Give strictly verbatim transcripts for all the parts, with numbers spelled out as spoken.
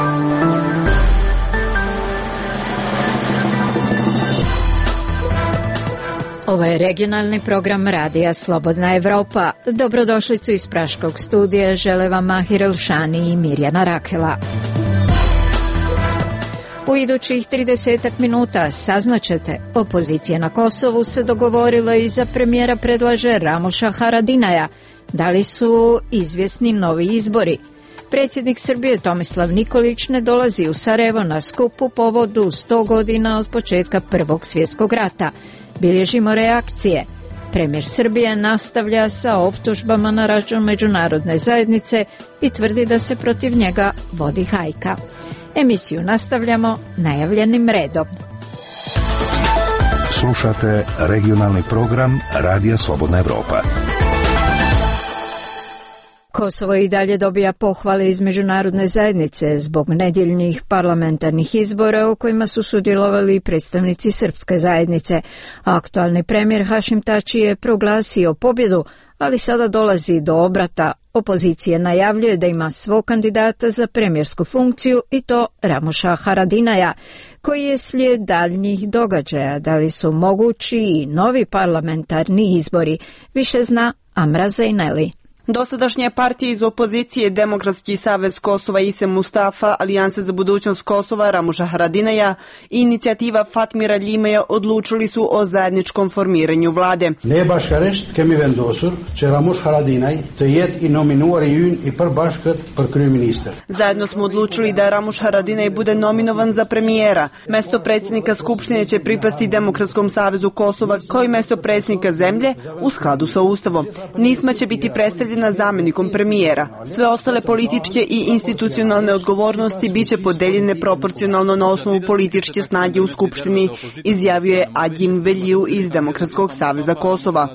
Ovo je regionalni program Radija Slobodna Evropa. Dobrodošlicu iz Praškog studija žele vam Mahir Elšani i Mirjana Rakela. U idućih tridesetak minuta saznaćete, opozicija na Kosovu se dogovorila i za premijera predlaže Ramuša Haradinaja. Da li su izvjesni novi izbori? Predsjednik Srbije Tomislav Nikolić ne dolazi u Sarajevo na skup u povodu sto godina od početka Prvog svjetskog rata. Bilježimo reakcije. Premijer Srbije nastavlja sa optužbama na račun međunarodne zajednice i tvrdi da se protiv njega vodi hajka. Emisiju nastavljamo najavljenim redom. Slušate regionalni program Radija Slobodna Evropa. Kosovo i dalje dobija pohvale iz međunarodne zajednice zbog nedjeljnih parlamentarnih izbora u kojima su sudjelovali i predstavnici srpske zajednice. Aktualni premijer Hašim Tači je proglasio pobjedu, ali sada dolazi do obrata. Opozicija najavljuje da ima svog kandidata za premijersku funkciju i to Ramuša Haradinaja, koji je slijed daljnjih događaja. Da li su mogući i novi parlamentarni izbori? Više zna Amra Zejneli. Dosadašnje partije iz opozicije Demokratski savez Kosova Ise Mustafa, Alijanse za budućnost Kosova Ramuša Haradinaja i inicijativa Fatmira Ljimeja odlučili su o zajedničkom formiranju vlade. Ne bashkërisht kemi vendosur që Ramush Haradinaj të jetë i nominuar i ynë i përbashkët për kryeministër. Zajedno smo odlučili da Ramuš Haradinaj bude nominovan za premijera. Mesto predsjednika Skupštine će pripasti Demokratskom savezu Kosova kao i mesto predsjednika zemlje u skladu sa Ustavom. Nisma će biti predstavljena zamjenikom premijera. Sve ostale političke i institucionalne odgovornosti biće podeljene proporcionalno na osnovu političke snage u Skupštini, izjavio je Agjim Veliju iz Demokratskog saveza Kosova.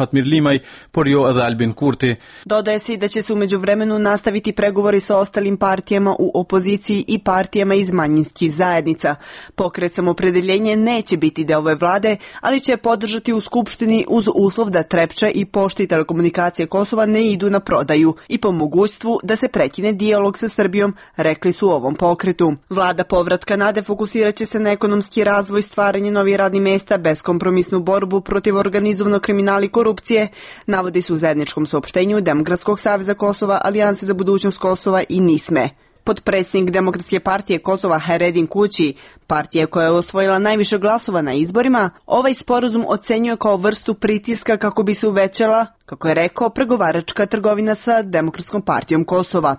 Dodaje se i da će se u međuvremenu nastaviti pregovori sa ostalim partijama u opoziciji i partijama iz manjinskih zajednica. Pokret Samopredeljenje neće biti deo ove vlade, ali će podržati u Skupštini uz uslov da Trepča i Pošta i telekomunikacije Kosova ne idu na prodaju i po mogućstvu da se prekine dijalog sa Srbijom, rekli su u ovom pokretu. Vlada povratka nade fokusirat će se na ekonomski razvoj, stvaranje novih radnih mjesta, beskompromisnu borbu protiv organizovanog kriminala i korupcije, navodi se u zajedničkom saopštenju Demokratskog saveza Kosova, Alijanse za budućnost Kosova i Nisme. Potpredsjednik Demokratske partije Kosova Haredin Kući, partija koja je osvojila najviše glasova na izborima, ovaj sporazum ocenjuje kao vrstu pritiska kako bi se uvećala, kako je rekao, pregovaračka trgovina sa Demokratskom partijom Kosova.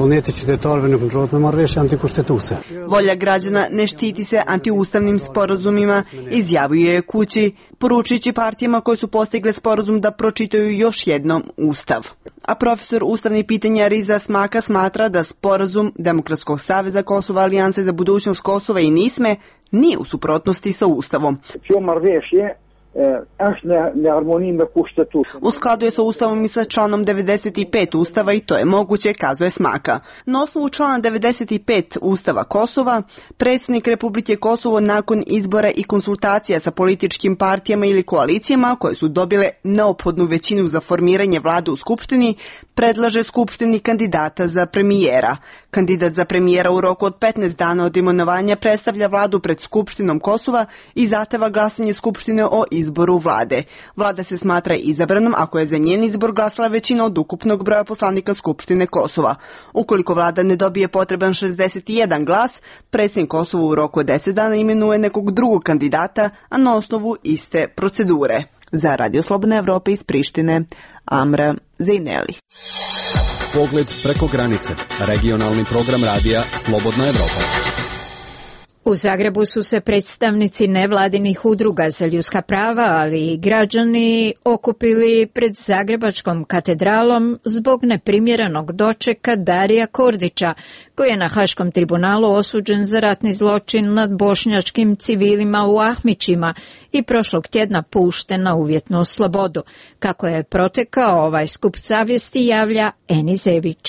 Volja građana ne štiti se antiustavnim sporazumima, izjavio je Kući, poručujući partijama koje su postigle sporazum da pročitaju još jednom Ustav. A profesor ustavnih pitanja Riza Smaka smatra da sporazum Demokratskog saveza Kosova, Alijanse za budućnost Kosova i Nisme nije u suprotnosti sa Ustavom. U skladu je sa Ustavom i sa članom devedeset pet Ustava i to je moguće, kazuje Smaka. Na osnovu člana devedeset pet Ustava Kosova, predsjednik Republike Kosovo nakon izbora i konsultacija sa političkim partijama ili koalicijama koje su dobile neophodnu većinu za formiranje vlade u Skupštini, predlaže Skupštini kandidata za premijera. Kandidat za premijera u roku od petnaest dana od imenovanja predstavlja vladu pred Skupštinom Kosova i zahteva glasanje Skupštine o izboru vlade. Vlada se smatra izabranom ako je za njen izbor glasala većina od ukupnog broja poslanika Skupštine Kosova. Ukoliko vlada ne dobije potreban šezdeset jedan glas, predsjednik Kosova u roku od deset dana imenuje nekog drugog kandidata, a na osnovu iste procedure. Za Radio Slobodna Evropa iz Prištine, Amra Zejneli. Pogled preko granice. Regionalni program Radija Slobodna Evropa. U Zagrebu su se predstavnici nevladinih udruga za ljudska prava, ali i građani okupili pred Zagrebačkom katedralom zbog neprimjerenog dočeka Darija Kordića, koji je na Haškom tribunalu osuđen za ratni zločin nad bošnjačkim civilima u Ahmićima i prošlog tjedna pušten na uvjetnu slobodu. Kako je protekao ovaj skup savjesti, javlja Eni Zević.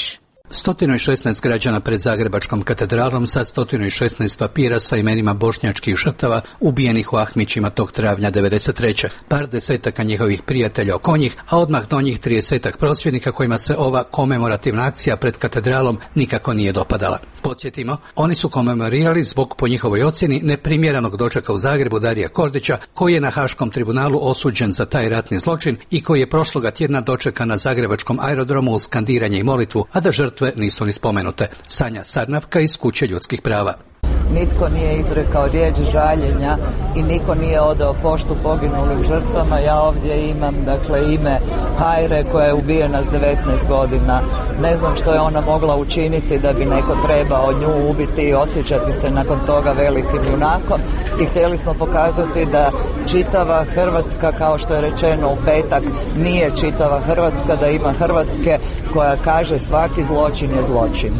sto šesnaest građana pred Zagrebačkom katedralom sa sto šesnaest papira sa imenima bošnjačkih žrtava ubijenih u Ahmićima tog travnja devedeset treće Par desetaka njihovih prijatelja oko njih, a odmah do njih tridesetak prosvjednika kojima se ova komemorativna akcija pred katedralom nikako nije dopadala. Podsjetimo, oni su komemorirali zbog, po njihovoj ocjeni, neprimjerenog dočeka u Zagrebu Darija Kordića, koji je na Haškom tribunalu osuđen za taj ratni zločin i koji je prošloga tjedna dočekan na zagrebačkom aerodromu uz skandiranje i molitvu, a da žrtve nisu ni spomenute. Sanja Sarnavka iz Kuće ljudskih prava. Nitko nije izrekao riječ žaljenja i niko nije odao poštu poginulim žrtvama. Ja ovdje imam, dakle, ime Hajre koja je ubijena s devetnaest godina. Ne znam što je ona mogla učiniti da bi neko trebao nju ubiti i osjećati se nakon toga velikim junakom. I htjeli smo pokazati da čitava Hrvatska, kao što je rečeno u petak, nije čitava Hrvatska, da ima Hrvatske koja kaže svaki zločin je zločin.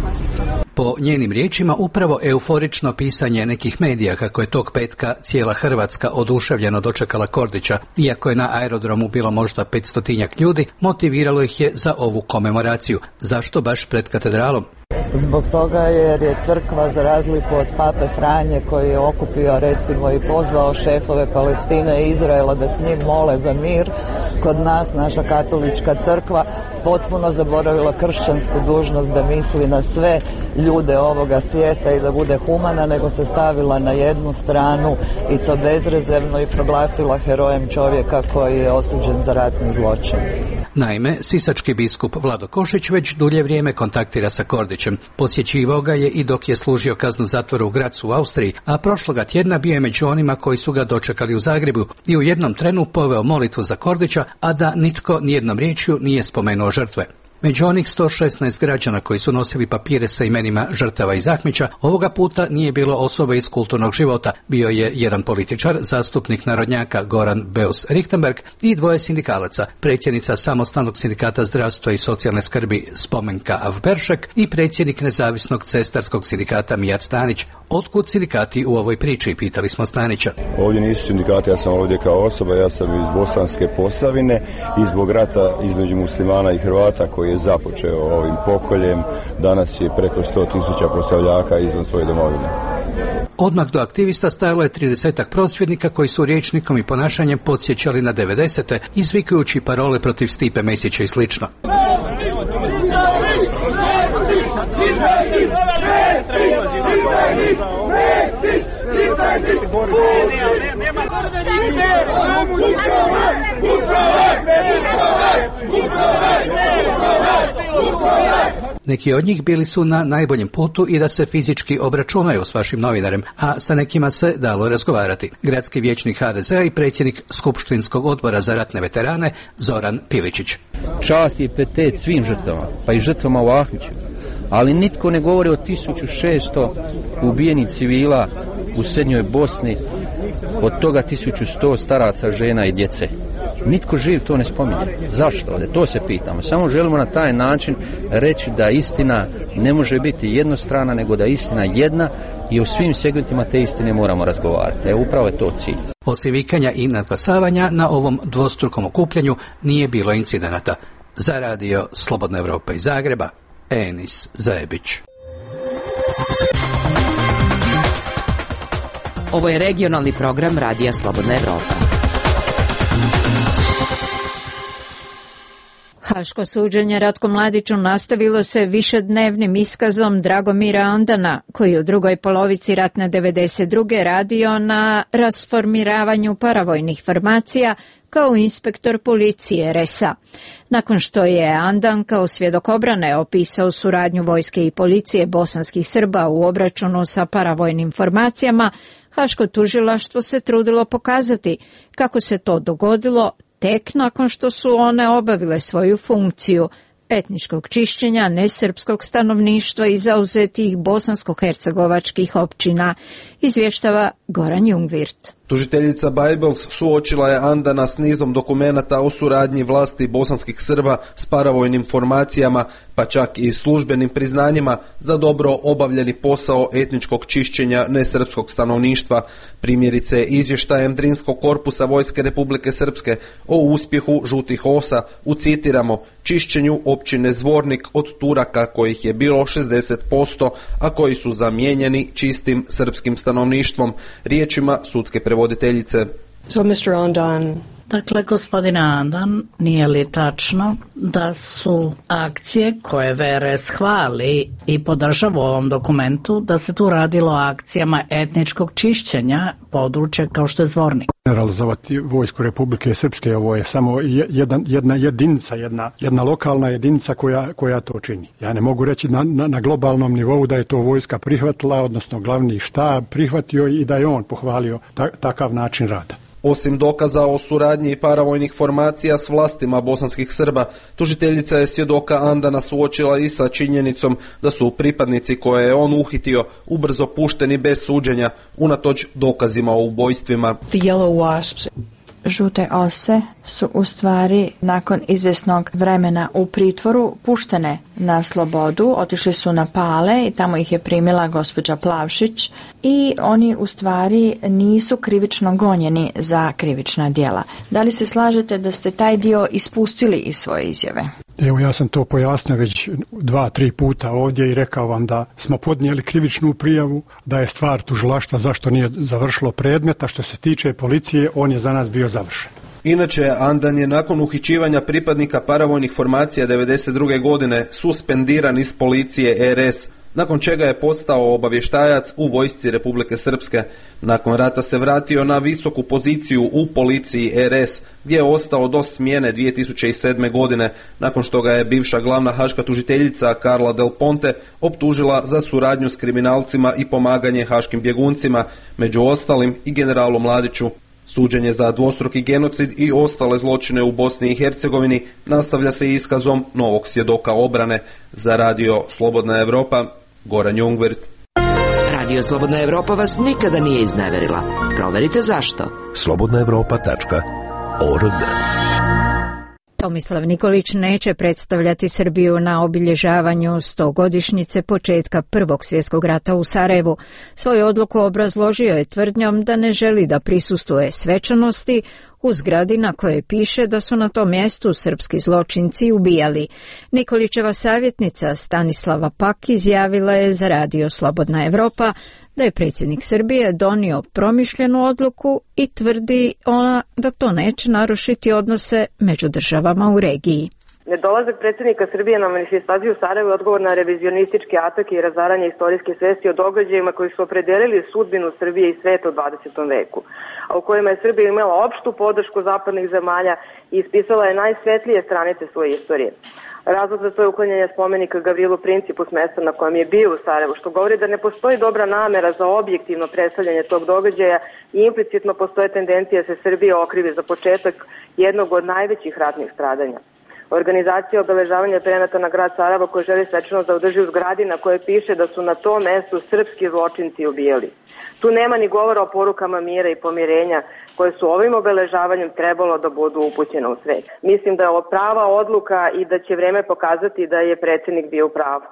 Po njenim riječima, upravo euforično pisanje nekih medija kako je tog petka cijela Hrvatska oduševljeno dočekala Kordića, iako je na aerodromu bilo možda petstotinjak ljudi, motiviralo ih je za ovu komemoraciju. Zašto baš pred katedralom? Zbog toga jer je crkva, za razliku od pape Franje koji je okupio recimo i pozvao šefove Palestine i Izraela da s njim mole za mir, kod nas naša katolička crkva potpuno zaboravila kršćansku dužnost da misli na sve ljude ovoga svijeta i da bude humana, nego se stavila na jednu stranu i to bezrezervno i proglasila herojem čovjeka koji je osuđen za ratni zločin. Naime, sisački biskup Vlado Košić već dulje vrijeme kontaktira sa Kordićem. Posjećivao ga je i dok je služio kaznu zatvora u Grazu u Austriji, a prošloga tjedna bio je među onima koji su ga dočekali u Zagrebu i u jednom trenu poveo molitvu za Kordića, a da nitko nijednom riječju nije spomenuo žrtve. Među onih sto šesnaest građana koji su nosili papire sa imenima žrtava iz Ahmića, ovoga puta nije bilo osoba iz kulturnog života. Bio je jedan političar, zastupnik narodnjaka Goran Beus Richtenberg i dvoje sindikalaca, predsjednica Samostalnog sindikata zdravstva i socijalne skrbi Spomenka Avberšek i predsjednik Nezavisnog cestarskog sindikata Mijat Stanić. Otkud sindikati u ovoj priči, pitali smo Stanića. Ovdje nisu sindikati, ja sam ovdje kao osoba, ja sam iz Bosanske Posavine i zbog rata između muslimana i Hrvata koji je započeo ovim pokoljem, danas je preko sto tisuća posavljaka izvan svoje domovine. Odmah do aktivista stajalo je tridesetak prosvjednika koji su rječnikom i ponašanjem podsjećali na devedesete, izvikujući parole protiv Stipe Mesića i slično. Neki od njih bili su na najboljem putu i da se fizički obračunaju s vašim novinarem, a sa nekima se dalo razgovarati. Gradski vijećnik ha de zea i predsjednik Skupštinskog odbora za ratne veterane Zoran Piličić. Čast i pijetet svim žrtvama, pa i žrtvama u Ahmiću, ali nitko ne govori o tisuću šesto ubijenih civila u srednjoj Bosni, od toga tisuću sto staraca, žena i djece. Nitko živ to ne spominje. Zašto? To se pitamo. Samo želimo na taj način reći da istina ne može biti jednostrana, nego da je istina jedna i o svim segmentima te istine moramo razgovarati. E, upravo je to cilj. Osim vikanja i nadglasavanja, na ovom dvostrukom okupljanju nije bilo incidenata. Za radio Slobodna Evropa iz Zagreba, Enis Zajebić. Ovo je regionalni program Radija Slobodna Evropa. Haško suđenje Ratku Mladiću nastavilo se višednevnim iskazom Dragomira Andana, koji u drugoj polovici ratne devedeset druge radio na rasformiravanju paravojnih formacija kao inspektor policije er es a. Nakon što je Andan kao svjedok obrane opisao suradnju vojske i policije bosanskih Srba u obračunu sa paravojnim formacijama, Haško tužilaštvo se trudilo pokazati kako se to dogodilo tek nakon što su one obavile svoju funkciju etničkog čišćenja nesrpskog stanovništva i zauzetih bosansko-hercegovačkih općina, izvještava Goran Jungvirt. Tužiteljica Bajbels suočila je Andana s nizom dokumenata o suradnji vlasti bosanskih Srba s paravojnim formacijama, pa čak i službenim priznanjima za dobro obavljeni posao etničkog čišćenja nesrpskog stanovništva, primjerice izvještajem Drinskog korpusa Vojske Republike Srpske o uspjehu žutih osa u, citiramo, čišćenju općine Zvornik od Turaka kojih je bilo šezdeset posto, a koji su zamijenjeni čistim srpskim stanovništvom, riječima sudske prevoditeljice. So, mister Andan, dakle, gospodine Andan, nije li tačno da su akcije koje V R S hvali i podržava u ovom dokumentu, da se tu radilo o akcijama etničkog čišćenja područja kao što je Zvornik? Generalizovati Vojsku Republike Srpske, ovo je samo jedan, jedna jedinica, jedna, jedna lokalna jedinica koja, koja to čini. Ja ne mogu reći na, na, na globalnom nivou da je to vojska prihvatila, odnosno glavni štab prihvatio i da je on pohvalio ta, takav način rada. Osim dokaza o suradnji paravojnih formacija s vlastima bosanskih Srba, tužiteljica je svjedoka Andana suočila i sa činjenicom da su pripadnici koje je on uhitio ubrzo pušteni bez suđenja, unatoč dokazima o ubojstvima. The Yellow Wasps. Žute ose su u stvari nakon izvjesnog vremena u pritvoru puštene na slobodu, otišli su na Pale i tamo ih je primila gospođa Plavšić i oni u stvari nisu krivično gonjeni za krivična djela. Da li se slažete da ste taj dio ispustili iz svoje izjave? Evo, ja sam to pojasnio već dva, tri puta ovdje i rekao vam da smo podnijeli krivičnu prijavu, da je stvar tužilaštva zašto nije završilo predmeta. Što se tiče policije, on je za nas bio završen. Inače, Andan je nakon uhićivanja pripadnika paravojnih formacija devedeset druge godine suspendiran iz policije R S, nakon čega je postao obavještajac u vojsci Republike Srpske. Nakon rata se vratio na visoku poziciju u policiji R S, gdje je ostao do smjene dvije tisuće sedme. godine, nakon što ga je bivša glavna haška tužiteljica Carla Del Ponte optužila za suradnju s kriminalcima i pomaganje haškim bjeguncima, među ostalim i generalu Mladiću. Suđenje za dvostruki genocid i ostale zločine u Bosni i Hercegovini nastavlja se iskazom novog svjedoka obrane. Za Radio Slobodna Evropa, Goran Jungwirth. Radio Slobodna Evropa vas nikada nije izneverila. Proverite zašto. slobodna evropa tačka org. Tomislav Nikolić neće predstavljati Srbiju na obilježavanju stogodišnjice početka Prvog svjetskog rata u Sarajevu. Svoju odluku obrazložio je tvrdnjom da ne želi da prisustvuje svečanosti u zgradi na kojoj piše da su na tom mjestu srpski zločinci ubijali. Nikolićeva savjetnica Stanislava Pak izjavila je za Radio Slobodna Evropa da je predsjednik Srbije donio promišljenu odluku i tvrdi ona da to neće narušiti odnose među državama u regiji. Nedolazak predsjednika Srbije na manifestaciju u Sarajevu je odgovor na revizionističke atake i razaranje istorijske svesti o događajima koji su opredelili sudbinu Srbije i sveta u dvadesetom veku, a u kojima je Srbija imala opštu podršku zapadnih zemalja i ispisala je najsvetlije stranice svoje istorije. Razlog za to je uklanjanje spomenika Gavrilu Principu s mjesta na kojem je bio u Sarajevu, što govori da ne postoji dobra namjera za objektivno predstavljanje tog događaja i implicitno postoje tendencije da se Srbija okrivi za početak jednog od najvećih ratnih stradanja. Organizacija obeležavanja premeta na grad Sarajevo koji želi svečanost da održi u zgradi na kojoj piše da su na tom mjestu srpski zločinci ubijali. Tu nema ni govora o porukama mira i pomirenja koje su ovim obeležavanjem trebalo da budu upućene u svet. Mislim da je ovo prava odluka i da će vrijeme pokazati da je predsjednik bio u pravu.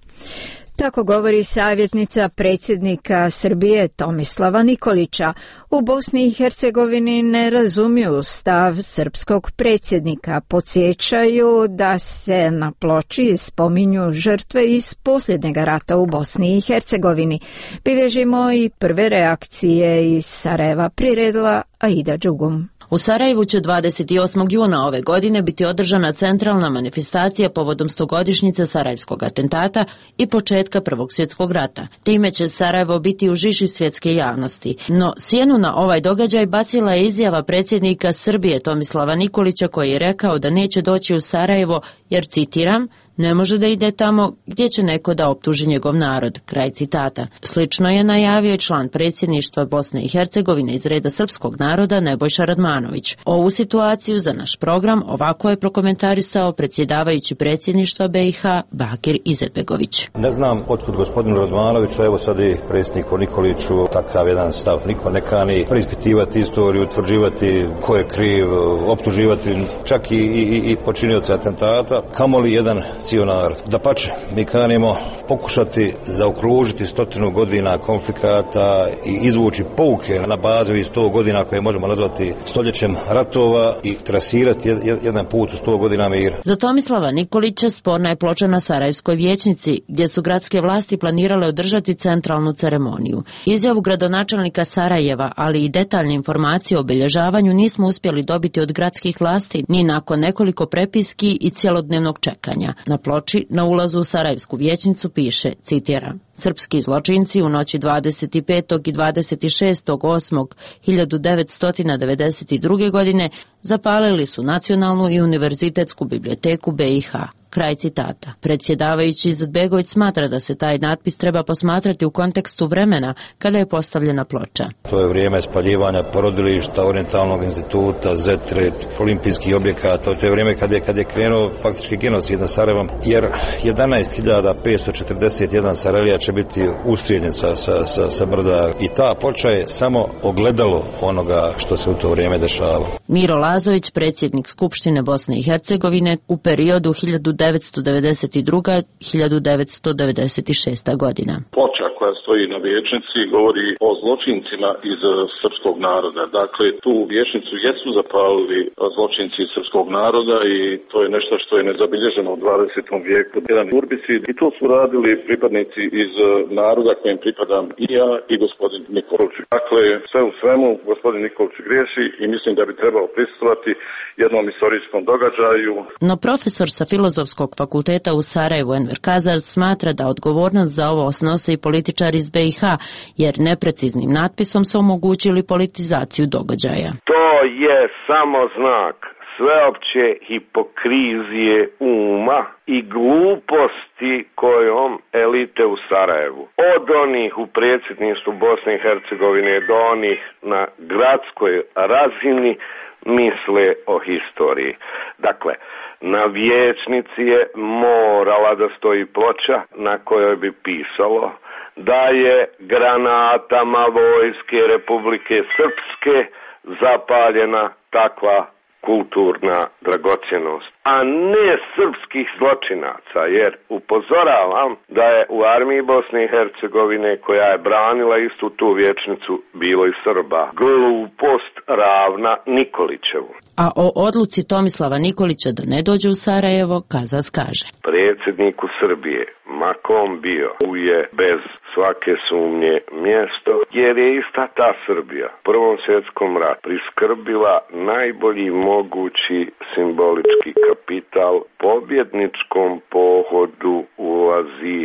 Tako govori savjetnica predsjednika Srbije Tomislava Nikolića. U Bosni i Hercegovini ne razumiju stav srpskog predsjednika. Podsjećaju da se na ploči spominju žrtve iz posljednjeg rata u Bosni i Hercegovini. Bilježimo i prve reakcije iz Sarajeva, priredila Aida Đugum. U Sarajevu će dvadeset osmog juna ove godine biti održana centralna manifestacija povodom stogodišnjice sarajevskog atentata i početka Prvog svjetskog rata. Time će Sarajevo biti u žiži svjetske javnosti. No, sjenu na ovaj događaj bacila je izjava predsjednika Srbije Tomislava Nikolića koji je rekao da neće doći u Sarajevo jer, citiram, ne može da ide tamo gdje će neko da optuži njegov narod. Kraj citata. Slično je najavio član predsjedništva Bosne i Hercegovine iz reda srpskog naroda Nebojša Radmanović. Ovu situaciju za naš program ovako je prokomentarisao predsjedavajući predsjedništva B i H Bakir Izetbegović. Ne znam otkud gospodinu Radmanoviću, evo sad i predsjedniku Nikoliću takav jedan stav. Niko ne kani preispitivati istoriju, utvrđivati ko je kriv, optuživati čak i, i, i počinioca atentata, kamoli jedan cijel narod. Dapače, mi kanimo pokušati zaokružiti stotinu godina konflikata i izvući pouke na bazi ovih sto godina koje možemo nazvati stoljećem ratova i trasirati jedan put u sto godina mira. Za Tomislava Nikolića sporna je ploča na Sarajevskoj vijećnici, gdje su gradske vlasti planirale održati centralnu ceremoniju. Izjavu gradonačelnika Sarajeva, ali i detaljne informacije o obilježavanju nismo uspjeli dobiti od gradskih vlasti ni nakon nekoliko prepiski i cjelodnevnog čekanja. Na ploči na ulazu u Sarajevsku vijećnicu piše, citiram: Srpski zločinci u noći dvadeset petog i dvadeset šestog osmog hiljadu devetsto devedeset druge. godine zapalili su Nacionalnu i Univerzitetsku biblioteku B i H. Kraj citata. Predsjedavajući Izetbegović smatra da se taj natpis treba posmatrati u kontekstu vremena kada je postavljena ploča. To je vrijeme spaljivanja porodilišta, Orientalnog instituta, Zetre, olimpijskih objekata. To je vrijeme kada je, kad je krenuo faktički genocid nad Sarajevom, jer jedanaest hiljada petsto četrdeset jedan Sarajlija će biti ustrijeljen sa, sa, sa, sa brda i ta ploča je samo ogledalo onoga što se u to vrijeme dešava. Miro Lazović, predsjednik Skupštine Bosne i Hercegovine u periodu hiljadu devetsto devedeset druga do hiljadu devetsto devedeset šesta. godina. Ploča koja stoji na vijećnici govori o zločincima iz srpskog naroda. Dakle, tu vijećnicu jesu zapalili zločinci iz srpskog naroda i to je nešto što je nezabilježeno u dvadesetom vijeku. Jedan urbicid i to su radili pripadnici iz naroda kojem pripadam i ja i gospodin Nikolić. Dakle, sve u svemu gospodin Nikolić griješi i mislim da bi trebao prisustvovati jednom istorijskom događaju. No profesor sa Filozofskog fakulteta u Sarajevu Enver Kazar smatra da odgovornost za ovo snose i političari iz B i H, jer nepreciznim natpisom su omogućili politizaciju događaja. To je samo znak sveopće hipokrizije uma i gluposti kojom elite u Sarajevu, od onih u predsjedništvu Bosne i Hercegovine do onih na gradskoj razini, misle o historiji. Dakle, na vijećnici je morala da stoji ploča na kojoj bi pisalo da je granatama vojske Republike Srpske zapaljena takva kulturna dragocjenost, a ne srpskih zločinaca, jer upozoravam da je u armiji Bosne i Hercegovine, koja je branila istu tu vijećnicu, bilo i Srba. Glupost ravna Nikolićevu. A o odluci Tomislava Nikolića da ne dođe u Sarajevo, Kazas kaže: predsjedniku Srbije, ma kom bio, je bez svake sumnje mjesto, jer je ista ta Srbija u Prvom svjetskom ratu priskrbila najbolji mogući simbolički kapital pobjedničkom pohodu u Aziji,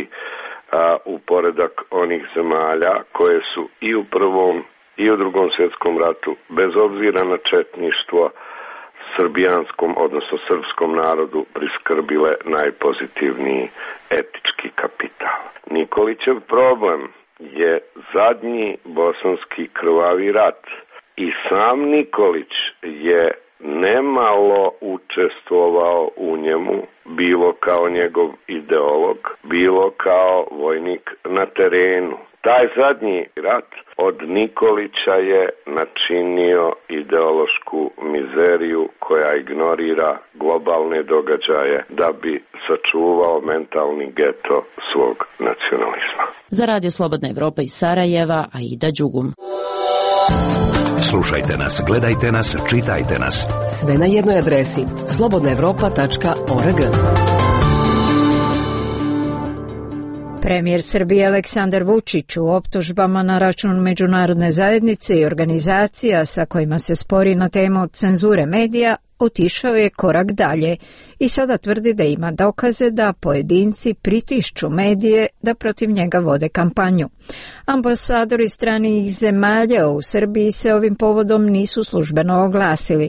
a, u poredak onih zemalja koje su i u Prvom i u Drugom svjetskom ratu, bez obzira na četništvo, srbijanskom, odnosno srpskom narodu priskrbile najpozitivniji etički kapital. Nikolićev problem je zadnji bosanski krvavi rat i sam Nikolić je nemalo učestvovao u njemu, bilo kao njegov ideolog, bilo kao vojnik na terenu. Taj zadnji rat od Nikolića je načinio ideološku mizeriju koja ignorira globalne događaje da bi sačuvao mentalni geto svog nacionalizma. Za Radio Slobodna Evropa iz Sarajeva, Aida Đugum. Slušajte nas, gledajte nas, čitajte nas. Sve na jednoj adresi slobodna evropa tačka org. Premijer Srbije Aleksandar Vučić u optužbama na račun međunarodne zajednice i organizacija sa kojima se spori na temu cenzure medija otišao je korak dalje i sada tvrdi da ima dokaze da pojedinci pritišću medije da protiv njega vode kampanju. Ambasadori stranih zemalja u Srbiji se ovim povodom nisu službeno oglasili,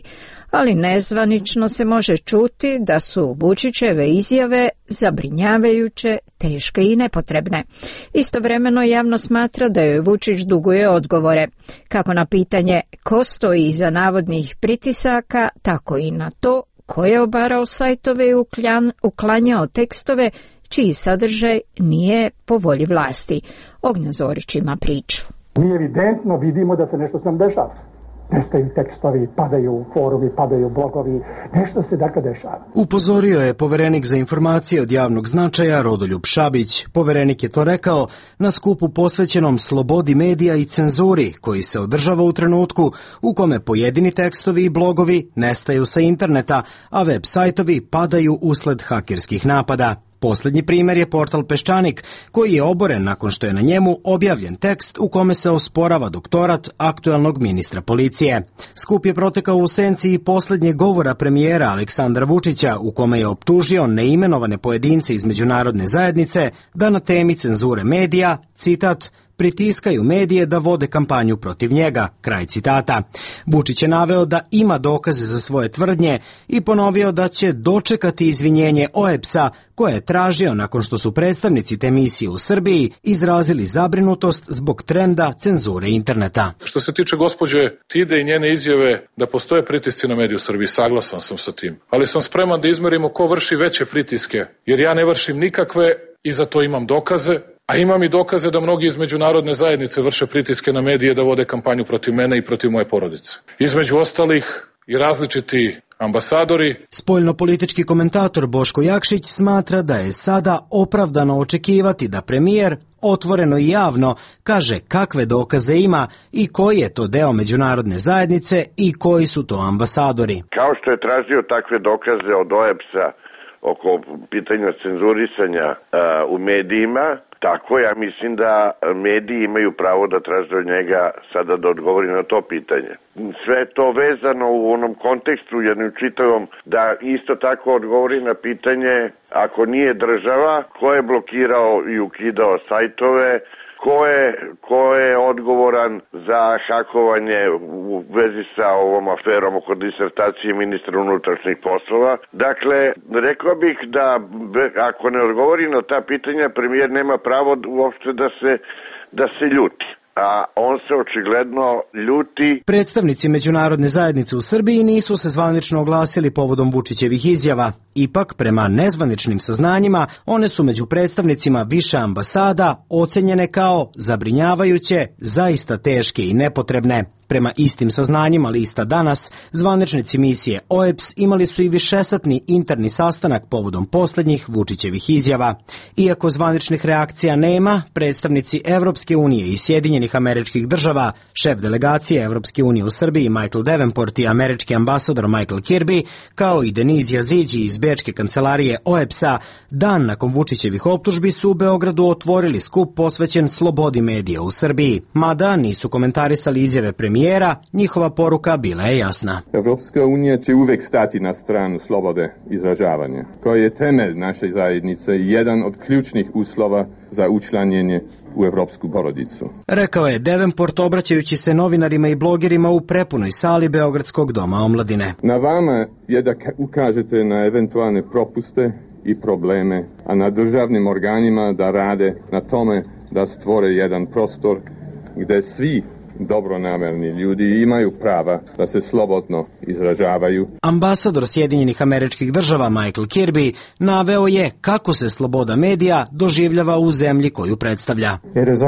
ali nezvanično se može čuti da su Vučićeve izjave zabrinjavajuće, teške i nepotrebne. Istovremeno javno smatra da joj Vučić duguje odgovore, kako na pitanje ko stoji iza navodnih pritisaka, tako i na to ko je obarao sajtove i uklanjao tekstove čiji sadržaj nije po volji vlasti. Ognjen Zorić ima priču. Mi evidentno vidimo da se nešto s nam dešava. Nestaju tekstovi, padaju forumi, padaju blogovi, nešto se dakle dešava. Upozorio je poverenik za informacije od javnog značaja Rodoljub Šabić. Poverenik je to rekao na skupu posvećenom slobodi medija i cenzuri, koji se održava u trenutku u kome pojedini tekstovi i blogovi nestaju sa interneta, a web sajtovi padaju usled hakerskih napada. Posljednji primjer je portal Peščanik, koji je oboren nakon što je na njemu objavljen tekst u kome se osporava doktorat aktuelnog ministra policije. Skup je protekao u senci i posljednjeg govora premijera Aleksandra Vučića, u kome je optužio neimenovane pojedince iz međunarodne zajednice da na temi cenzure medija, citat, pritiskaju medije da vode kampanju protiv njega, kraj citata. Vučić je naveo da ima dokaze za svoje tvrdnje i ponovio da će dočekati izvinjenje O E B S-a koje je tražio nakon što su predstavnici te misije u Srbiji izrazili zabrinutost zbog trenda cenzure interneta. Što se tiče gospođe Tide i njene izjave da postoje pritisci na medije u Srbiji, saglasan sam sa tim, ali sam spreman da izmerimo ko vrši veće pritiske, jer ja ne vršim nikakve i za to imam dokaze. A imam i dokaze da mnogi iz međunarodne zajednice vrše pritiske na medije da vode kampanju protiv mene i protiv moje porodice. Između ostalih i različiti ambasadori. Spoljnopolitički komentator Boško Jakšić smatra da je sada opravdano očekivati da premijer otvoreno i javno kaže kakve dokaze ima i koji je to deo međunarodne zajednice i koji su to ambasadori. Kao što je tražio takve dokaze od O E B S-a oko pitanja cenzurisanja uh, u medijima, tako ja mislim da mediji imaju pravo da traže od njega sada da odgovori na to pitanje. Sve to vezano u onom kontekstu jednom čitavom da isto tako odgovori na pitanje ako nije država, ko je blokirao i ukidao sajtove, Ko je, ko je odgovoran za hakovanje u vezi sa ovom aferom oko disertacije ministra unutrašnjih poslova. Dakle, rekao bih da ako ne odgovori na ta pitanja, premijer nema pravo uopšte da se, da se ljuti. A on se očigledno ljuti. Predstavnici međunarodne zajednice u Srbiji nisu se zvanično oglasili povodom Vučićevih izjava. Ipak, prema nezvaničnim saznanjima, one su među predstavnicima više ambasada ocenjene kao zabrinjavajuće, zaista teške i nepotrebne. Prema istim saznanjima lista Danas, zvaničnici misije O E B S imali su i višesatni interni sastanak povodom posljednjih Vučićevih izjava. Iako zvaničnih reakcija nema, predstavnici Evropske unije i Sjedinjenih Američkih Država, šef delegacije Evropske unije u Srbiji Michael Davenport i američki ambasador Michael Kirby, kao i Denizija Ziđi iz Bečke kancelarije O E B S-a, dan nakon Vučićevih optužbi su u Beogradu otvorili skup posvećen slobodi medija u Srbiji. Mada nisu komentarisali izjave premijera, njihova poruka bila je jasna. Evropska unija će uvek stati na stranu slobode izražavanja, koji je temelj naše zajednice i jedan od ključnih uslova za učlanjenje u evropsku porodicu. Rekao je Davenport obraćajući se novinarima i blogerima u prepunoj sali Beogradskog doma omladine. Na vama je da ukažete na eventualne propuste i probleme, a na državnim organima da rade na tome da stvore jedan prostor gde svi dobronamerni ljudi imaju prava da se slobodno izražavaju. Ambasador Sjedinjenih Američkih Država Michael Kirby naveo je kako se sloboda medija doživljava u zemlji koju predstavlja.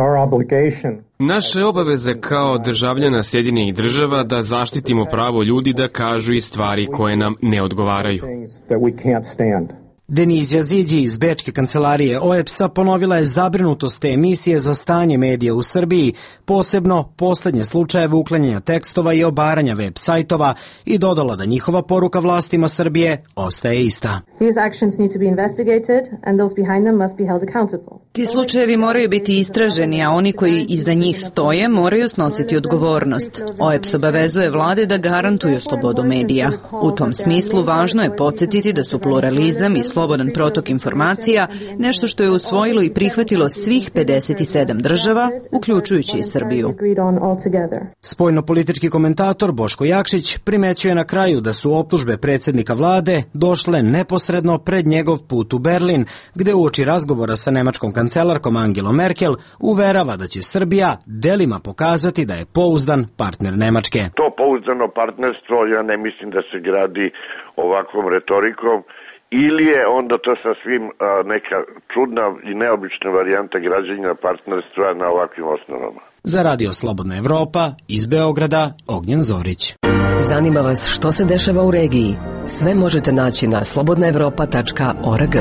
Naše obaveze kao državljana Sjedinjenih Država da zaštitimo pravo ljudi da kažu i stvari koje nam ne odgovaraju. Denizija Ziđi iz Bečke kancelarije O E B S-a ponovila je zabrinutost te emisije za stanje medija u Srbiji, posebno posljednje slučajeve uklanjanja tekstova i obaranja web sajtova i dodala da njihova poruka vlastima Srbije ostaje ista. Ti slučajevi moraju biti istraženi, a oni koji iza njih stoje moraju snositi odgovornost. O E B S obavezuje vlade da garantuju slobodu medija. U tom smislu važno je podsjetiti da su pluralizam i sloboda slobodan protok informacija, nešto što je usvojilo i prihvatilo svih pedeset sedam država, uključujući i Srbiju. Spoljnopolitički komentator Boško Jakšić primećuje na kraju da su optužbe predsjednika vlade došle neposredno pred njegov put u Berlin, gde uoči razgovora sa nemačkom kancelarkom Angelom Merkel uverava da će Srbija delima pokazati da je pouzdan partner Nemačke. To pouzdano partnerstvo ja ne mislim da se gradi ovakvom retorikom, ili je onda to sasvim a, neka čudna i neobična varijanta građenja partnerstva na ovakvim osnovama. Za Radio Slobodna Evropa iz Beograda Ognjen Zorić. Zanima vas što se dešava u regiji? Sve možete naći na slobodna evropa tačka org.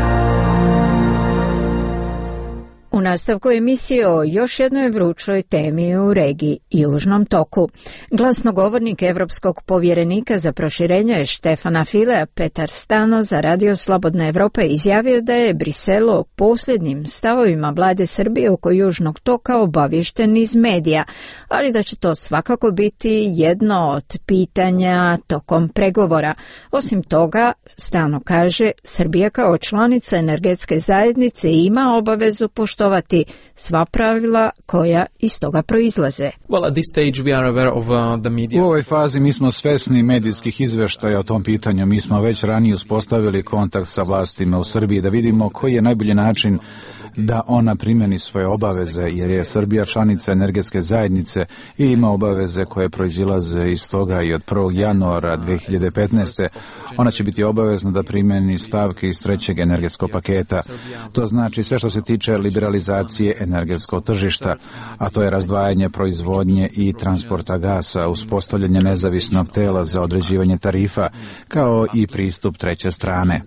U nastavku emisije o još jednoj vrućoj temi u regiji, Južnom toku. Glasnogovornik Evropskog povjerenika za proširenje Štefana Filea Petar Stano za Radio Slobodna Evropa izjavio da je Brisel o posljednjim stavovima vlade Srbije oko Južnog toka obaviješten iz medija, ali da će to svakako biti jedno od pitanja tokom pregovora. Osim toga, Stano kaže, Srbija kao članica energetske zajednice ima obavezu poštovati sva pravila koja iz toga proizlaze. Well, at this stage we are aware of uh, the media. U ovoj fazi mi smo svesni medijskih izveštaja o tom pitanju. Mi smo već ranije uspostavili kontakt sa vlastima u Srbiji da vidimo koji je najbolji način da ona primjeni svoje obaveze, jer je Srbija članica energetske zajednice i ima obaveze koje proizilaze iz toga i od prvog januara dve hiljade petnaeste. Ona će biti obavezna da primjeni stavke iz trećeg energetskog paketa. To znači sve što se tiče liberalizacije energetskog tržišta, a to je razdvajanje proizvodnje i transporta gasa, uspostavljanje nezavisnog tela za određivanje tarifa, kao i pristup treće strane.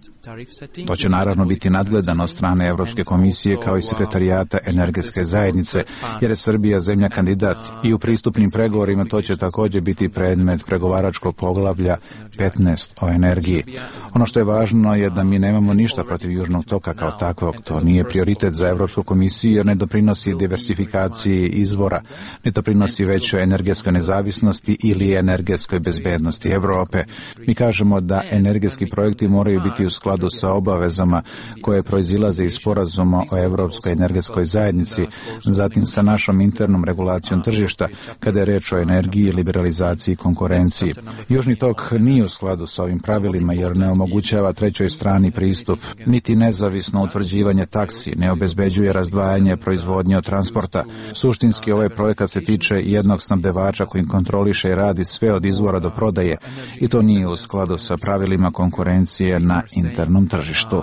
To će naravno biti nadgledano od strane Evropske komisije kao i sekretarijata energetske zajednice, jer je Srbija zemlja kandidat i u pristupnim pregovorima to će također biti predmet pregovaračkog poglavlja petnaest o energiji. Ono što je važno je da mi nemamo ništa protiv Južnog toka kao takvog. To nije prioritet za Evropsku komisiju jer ne doprinosi diversifikaciji izvora, ne doprinosi većoj energetskoj nezavisnosti ili energetskoj bezbednosti Evrope. Mi kažemo da energetski projekti moraju biti u skladu sa obavezama koje proizilaze iz sporazuma o Evropskoj energetskoj zajednici, zatim sa našom internom regulacijom tržišta kada je reč o energiji, liberalizaciji i konkurenciji. Južni tok nije u skladu sa ovim pravilima jer ne omogućava trećoj strani pristup, niti nezavisno utvrđivanje taksi, ne obezbeđuje razdvajanje proizvodnje od transporta. Suštinski ovaj projekat se tiče jednog snabdevača koji kontroliše i radi sve od izvora do prodaje i to nije u skladu sa pravilima konkurencije na internom tržištu.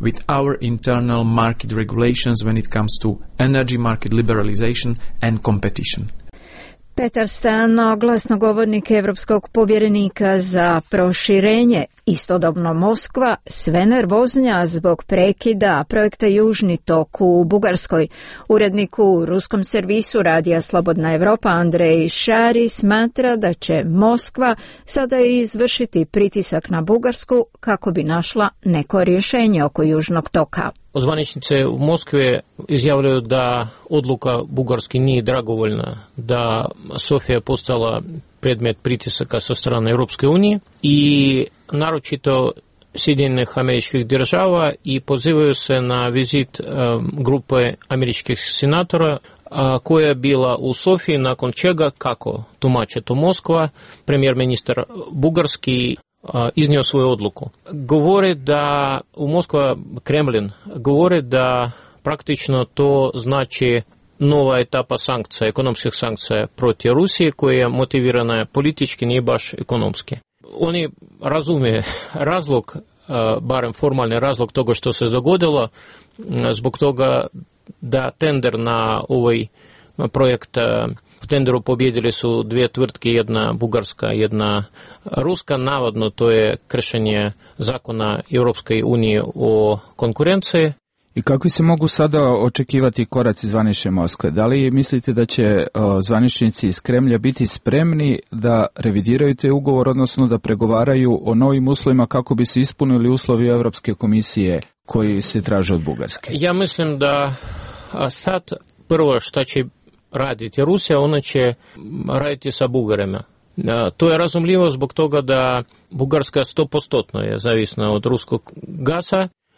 Regulations when it comes to energy market liberalization and competition. Petar Stano, glasnogovornik Evropskog povjerenika za proširenje, istodobno Moskva, sve nervoznija zbog prekida projekta Južni tok u Bugarskoj. Urednik u ruskom servisu Radija Slobodna Evropa Andrej Šari smatra da će Moskva sada izvršiti pritisak na Bugarsku kako bi našla neko rješenje oko Južnog toka. Zvaničnice u Moskvi izjavljaju da odluka Bugarski nije dragovoljna, da Sofija je postala predmet pritisaka sa strane Europske unije i naročito Sjedinjenih Američkih Država i pozivaju se na vizit um, grupe američkih senatora a, koja je bila u Sofiji, nakon čega, kako tumače to Moskva, premijer ministar Bugarski iznio svoju odluku. Govore da u Moskva, Kremlin, govore da praktično to znači nova etapa sankcija, ekonomskih sankcija protiv Rusije koja je motivirana politički, nije baš ekonomski. Oni razumije razlog, barem formalni razlog toga što se dogodilo, zbog toga da tender na ovaj projekt, u tenderu pobjedili su dvije tvrtke, jedna bugarska, jedna ruska. Navodno to je kršenje zakona Europske unije o konkurenciji. I kakvi se mogu sada očekivati koraci zvanične Moskve? Da li mislite da će o, zvaničnici iz Kremlja biti spremni da revidiraju te ugovor, odnosno da pregovaraju o novim uslovima kako bi se ispunili uslovi Europske komisije koji se traže od Bugarske? Ja mislim da sad prvo što će raditi Rusija, ona će raditi sa Bugarima. To je razumljivo zbog toga da Bugarska sto posto je zavisna od ruskog gasa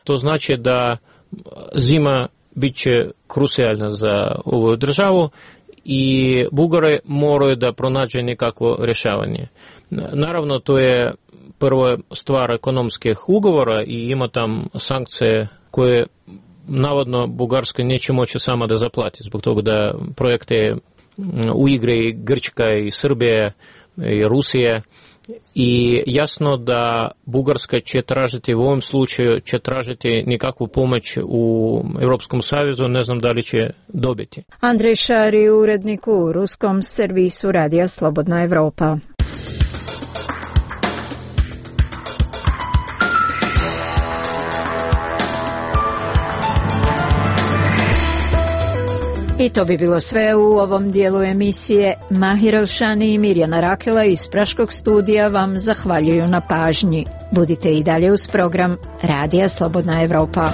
To znači da zima bit će krucijalna za ovu državu i Bugari moraju da pronađe nekakvo rješavanje. Naravno, to je prvo stvar ekonomskih ugovora i ima tam sankcije koje navodno Bugarska neće moći sama da zaplati, zbog toga da projekte u igre i Grčka i Srbija i Rusija, i jasno da Bugarska će tražiti, u ovom slučaju će tražiti nekakvu pomoć u Europskom savezu, ne znam da li će dobiti. Andrej Šari, urednik u ruskom servisu Radija Slobodna Evropa. I to bi bilo sve u ovom dijelu emisije. Mahir Elšani i Mirjana Rakela iz Praškog studija vam zahvaljuju na pažnji. Budite i dalje uz program Radija Slobodna Evropa.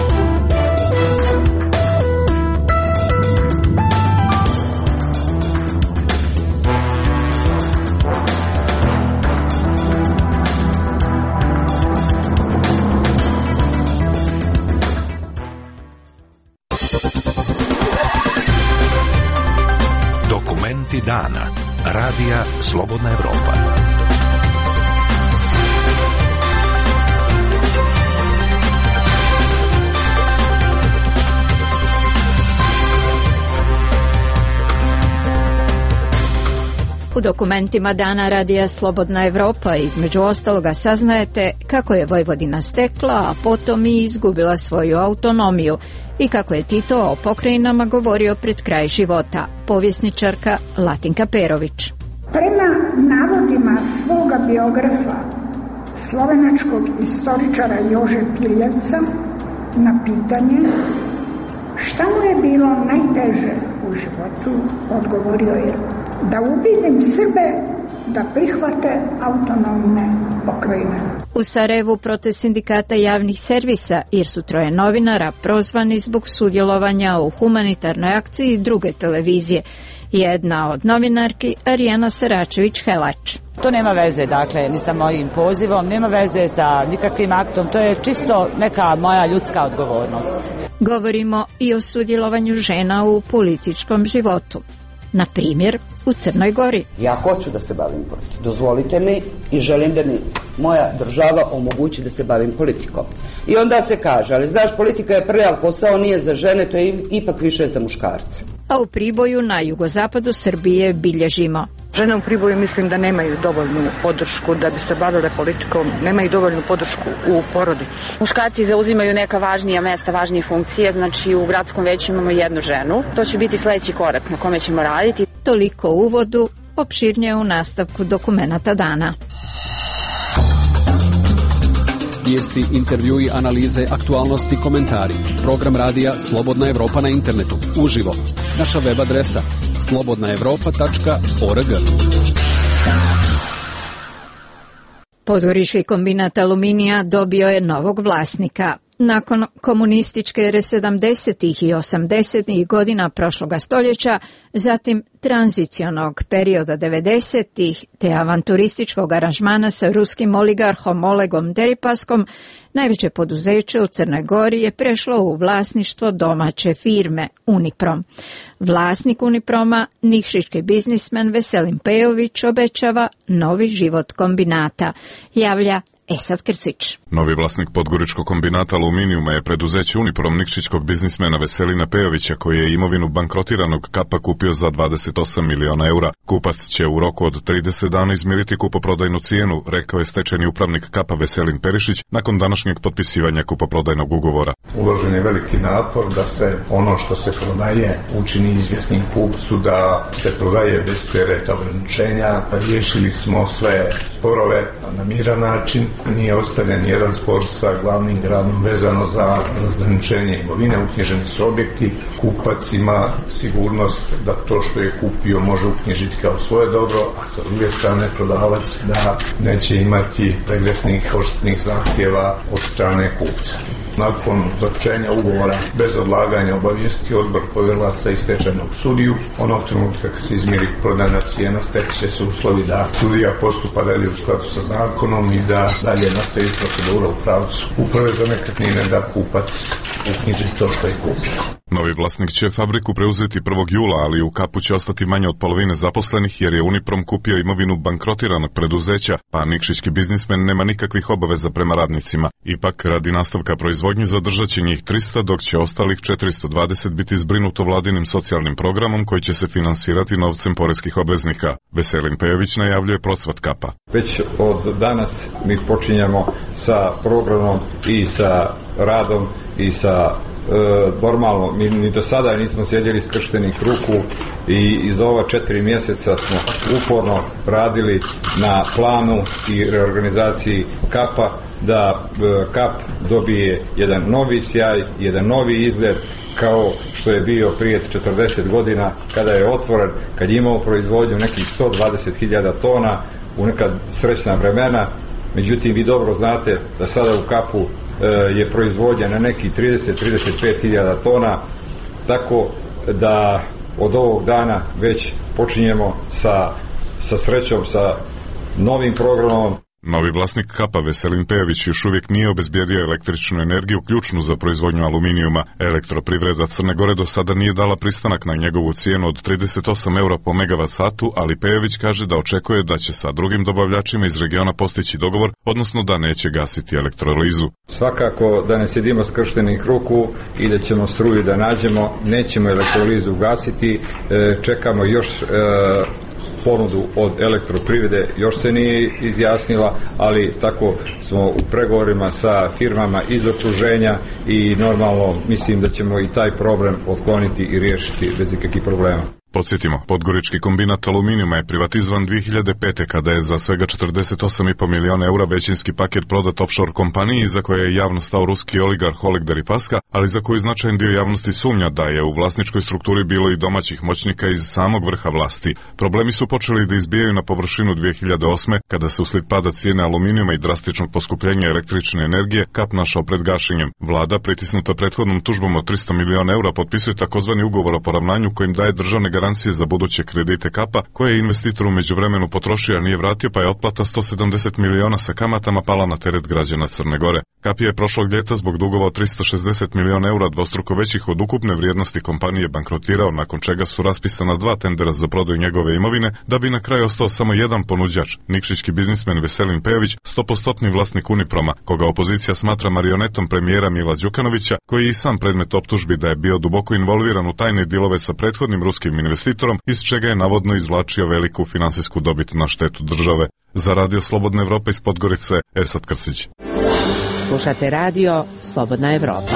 Dana. Radija Slobodna Evropa. U dokumentima Dana Radija Slobodna Evropa između ostaloga saznajete kako je Vojvodina stekla, a potom i izgubila svoju autonomiju i kako je Tito o pokrajinama govorio pred kraj života. Povjesničarka Latinka Perović. Prema navodima svoga biografa, slovenačkog istoričara Jože Piljevca, na pitanje šta mu je bilo najteže u životu, odgovorio je da ubidim Srbe da prihvate autonomne pokrajine. U Sarajevu protest sindikata javnih servisa, jer su troje novinara prozvani zbog sudjelovanja u humanitarnoj akciji druge televizije. Jedna od novinarki, Arijana Saračević-Helač. To nema veze, dakle, ni sa mojim pozivom, nema veze sa nikakvim aktom, to je čisto neka moja ljudska odgovornost. Govorimo i o sudjelovanju žena u političkom životu. Na primjer, u Crnoj Gori. Ja hoću da se bavim politikom. Dozvolite mi i želim da mi moja država omogući da se bavim politikom. I onda se kaže, ali znaš, politika je prljav posao, nije za žene, to je ipak više za muškarce. A u Priboju na jugozapadu Srbije bilježimo. Žene u Priboju mislim da nemaju dovoljnu podršku da bi se bavile politikom, nemaju dovoljnu podršku u porodici. Muškarci zauzimaju neka važnija mesta, važnije funkcije, znači u gradskom veću imamo jednu ženu. To će biti sljedeći korak na kome ćemo raditi. Toliko u uvodu, opširnije u nastavku dokumenata dana. Vijesti, intervjui, analize, aktualnosti, komentari. Program radija Slobodna Evropa na internetu. Uživo. Naša web adresa slobodna evropa tačka org. Podgorički kombinat aluminija dobio je novog vlasnika. Nakon komunističke ere sedamdesetih i osamdesetih godina prošloga stoljeća, zatim tranzicionog perioda devedesetih te avanturističkog aranžmana sa ruskim oligarhom Olegom Deripaskom, najveće poduzeće u Crnoj Gori je prešlo u vlasništvo domaće firme Uniprom. Vlasnik Uniproma, nikšićki biznismen Veselin Pejović, obećava novi život kombinata, javlja Esad Krsić. Novi vlasnik Podgoričkog kombinata aluminijuma je preduzeće Uniprom nikšićkog biznismena Veselina Pejovića, koji je imovinu bankrotiranog Kapa kupio za dvadeset osam miliona eura. Kupac će u roku od trideset dana izmiriti kupoprodajnu cijenu, rekao je stečajni upravnik Kapa Veselin Perišić nakon današnjeg potpisivanja kupoprodajnog ugovora. Uložen je veliki napor da se ono što se prodaje učini izvjesnim kupcu, da se prodaje bez tereta ograničenja. Riješili smo sve sporove na miran način. Nije ostavljen jedan spor sa glavnim gradom vezano za razgraničenje imovine. Uknjiženi su objekti, kupac ima sigurnost da to što je kupio može uknjižiti kao svoje dobro, a sa druge strane prodavac da neće imati regresnih odštetnih zahtjeva od strane kupca. Nakon zaključenja ugovora bez odlaganja obavijesti odbor povjerilaca i stečajnog sudiju. Onog trenutka kad se izmjeri prodajna cijena, steći će se uslovi da sudija postupa dalje u skladu sa zakonom i da dalje nastavi procedura u pravcu uprave za nekretnine da kupac uknjiži to što je kupio. Novi vlasnik će fabriku preuzeti prvog jula, ali u Kapu će ostati manje od polovine zaposlenih jer je Uniprom kupio imovinu bankrotiranog preduzeća, pa nikšićki biznismen nema nikakvih obaveza prema radnicima. Ipak, radi nastavka proizvodnje zadržat će njih tristo, dok će ostalih četiristo dvadeset biti zbrinuto vladinim socijalnim programom koji će se finansirati novcem poreskih obveznika. Veselin Pejović najavljuje procvat Kapa. Već od danas mi počinjemo sa programom i sa radom i sa E, normalno, mi ni do sada nismo sjedili skrštenih ruku i iz ova četiri mjeseca smo uporno radili na planu i reorganizaciji Kapa da e, Kap dobije jedan novi sjaj, jedan novi izgled kao što je bio prije četrdeset godina kada je otvoren, kad je imao proizvodnju nekih sto dvadeset hiljada tona u neka srećna vremena. Međutim, vi dobro znate da sada u Kapu e, je proizvodnja na nekih trideset do trideset pet hiljada tona, tako da od ovog dana već počinjemo sa, sa srećom, sa novim programom. Novi vlasnik Kapa Veselin Pejović još uvijek nije obezbijedio električnu energiju ključnu za proizvodnju aluminijuma. Elektroprivreda Crne Gore do sada nije dala pristanak na njegovu cijenu od trideset osam eura po megavat satu, ali Pejović kaže da očekuje da će sa drugim dobavljačima iz regiona postići dogovor, odnosno da neće gasiti elektrolizu. Svakako da ne sjedimo skrštenih ruku i da ćemo struju da nađemo, nećemo elektrolizu gasiti, čekamo još ponudu od elektroprivrede, još se nije izjasnila, ali tako smo u pregovorima sa firmama iz okruženja i normalno mislim da ćemo i taj problem otkloniti i riješiti bez ikakvih problema. Podsjetimo, Podgorički kombinat aluminijuma je privatizovan dvije hiljade pete kada je za svega četrdeset osam i po miliona eura većinski paket prodat offshore kompaniji za koje je javno stao ruski oligarh Oleg Deripaska, ali za koju značajan dio javnosti sumnja da je u vlasničkoj strukturi bilo i domaćih moćnika iz samog vrha vlasti. Problemi su počeli da izbijaju na površinu dvije hiljade osme kada se uslijed pada cijene aluminijuma i drastičnog poskupljenja električne energije Kap našao pred gašenjem. Vlada, pritisnuta prethodnom tužbom od tristo miliona eura, potpisuje takozvani ugovor o poravnanju kojim daje državne garancije za buduće kredite Kapa, koje je investitor u međuvremenu potrošio, a nije vratio, pa je otplata sto sedamdeset miliona sa kamatama pala na teret građana Crne Gore. Kap je prošlog ljeta zbog dugova od tristo šezdeset miliona eura, dvostruko većih od ukupne vrijednosti kompanije, bankrotirao, nakon čega su raspisana dva tendera za prodaju njegove imovine, da bi na kraju ostao samo jedan ponuđač, nikšićki biznismen Veselin Pejović, stopostotni vlasnik Uniproma, koga opozicija smatra marionetom premijera Mila Đukanovića, koji je i sam predmet optužbi da je bio duboko involviran u tajne dilove sa prethodnim ruskim investitorom, iz čega je navodno izvlačio veliku finansijsku dobit na štetu države. Za Radio Slobodna Evropa iz Podgorice, Ersat Krcić. Slušate radio Slobodna Evropa.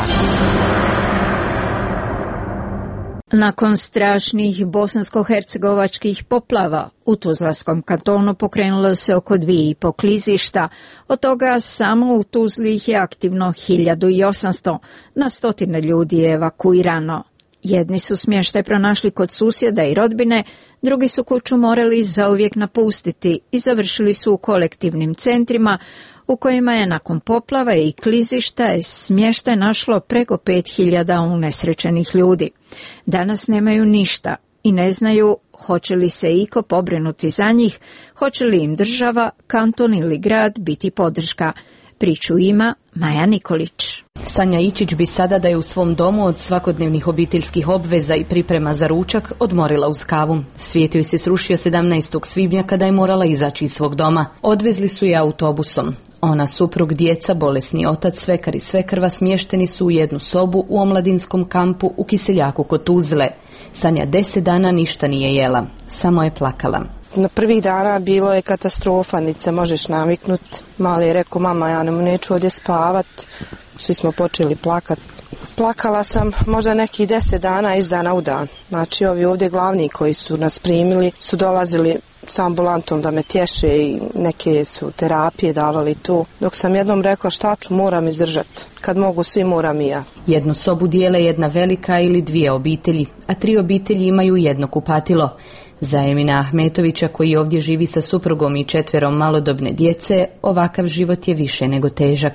Nakon strašnih bosansko-hercegovačkih poplava u Tuzlanskom kantonu pokrenulo se oko dvije i po klizišta, od toga samo u Tuzli ih je aktivno hiljadu i osamsto, na stotine ljudi je evakuirano. Jedni su smještaj pronašli kod susjeda i rodbine, drugi su kuću morali zauvijek napustiti i završili su u kolektivnim centrima u kojima je nakon poplava i klizišta smještaj našlo preko pet hiljada unesrećenih ljudi. Danas nemaju ništa i ne znaju hoće li se iko pobrinuti za njih, hoće li im država, kanton ili grad biti podrška. Priču ima Maja Nikolić. Sanja Ičić bi sada da je u svom domu od svakodnevnih obiteljskih obveza i priprema za ručak odmorila uz kavu. Svijet joj se srušio sedamnaestog svibnja kada je morala izaći iz svog doma. Odvezli su je autobusom. Ona, suprug, djeca, bolesni otac, svekar i svekrva smješteni su u jednu sobu u omladinskom kampu u Kiseljaku kod Tuzle. Sanja deset dana ništa nije jela, samo je plakala. Na prvih dana bilo je katastrofa, niti se možeš naviknut. Mali je rekao, mama, ja neću ovdje spavat. Svi smo počeli plakat. Plakala sam možda nekih deset dana iz dana u dan. Znači ovi ovdje glavni koji su nas primili su dolazili s ambulantom da me tješe i neke su terapije davali tu. Dok sam jednom rekla šta ću, moram izdržati. Kad mogu svi, moram i ja. Jednu sobu dijele jedna velika ili dvije obitelji, a tri obitelji imaju jedno kupatilo. Za Emina Ahmetovića, koji ovdje živi sa suprugom i četverom malodobne djece, ovakav život je više nego težak.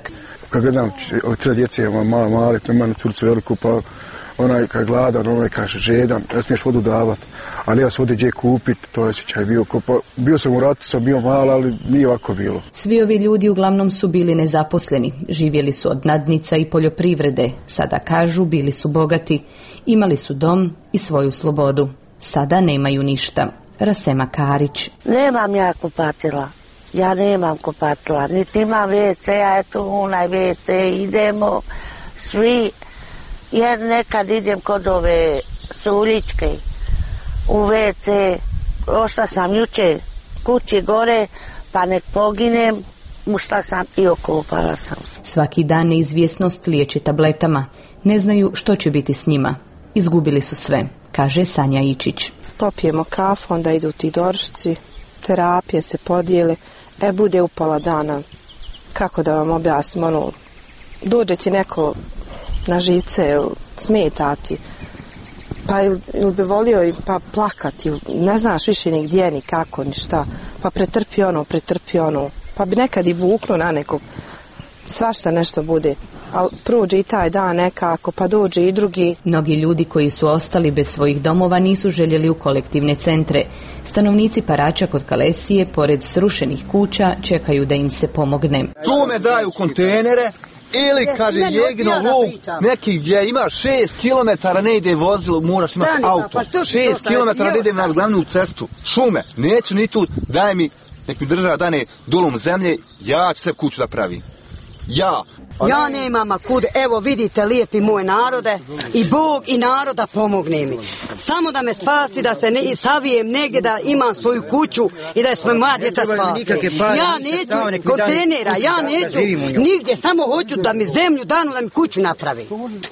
kad gledam od tre djece, ima mala, mali, ima na curcu veliku, pa onaj kad je gladan, onaj kaže žedan, ne smiješ vodu davati, ali ja se vode gdje kupiti, to je osjećaj bio. Pa, bio sam u ratu, sam bio malo, ali nije ovako bilo. Svi ovi ljudi uglavnom su bili nezaposleni, živjeli su od nadnica i poljoprivrede, sada kažu bili su bogati, imali su dom i svoju slobodu. Sada nemaju ništa. Rasema Karić. Nemam ja kupatila. Ja nemam kupatila. Niti imam ve ce, ja eto onaj ve ce, idemo svi, jer nekad idem kod ove Suljičke u ve ce, ošla sam juče kući gore, pa nek poginem, ušla sam i okupala sam se. Svaki dan neizvjesnost liječi tabletama. Ne znaju što će biti s njima. Izgubili su sve, kaže Sanja Ičić. Popijemo kafu, onda idu ti doručci, terapije se podijele, e bude upala dana, kako da vam objasnim, ono, dođe ti neko na živce, smeta ti, pa ili il bi volio pa plakati, ili ne znaš više ni gdje, ni kako, ni šta, pa pretrpi ono, pretrpi ono, pa bi nekad i vuknu na nekog, svašta nešto bude. Ali prođe i taj dan nekako, pa dođe i drugi. Mnogi ljudi koji su ostali bez svojih domova nisu željeli u kolektivne centre. Stanovnici Parača kod Kalesije, pored srušenih kuća, čekaju da im se pomogne. Tu me daju kontejnere ili, kaže, Jegino luk, neki gdje ima šest kilometara ne ide vozilo, moraš imati auto. Šest kilometara da idem na glavnu cestu, šume, neću ni tu, daj mi, nek mi država dane dolom zemlje, ja ću se kuću da pravim. Ja. Ja nemam kud, evo vidite lijepi moj narode i Bog i naroda pomogne mi. Samo da me spasi, da se ne savijem negdje, da imam svoju kuću i da sve moja djeca spasi. Ja neću kontejnera, ja neću nigdje, samo hoću da mi zemlju danu, da mi kuću napravi.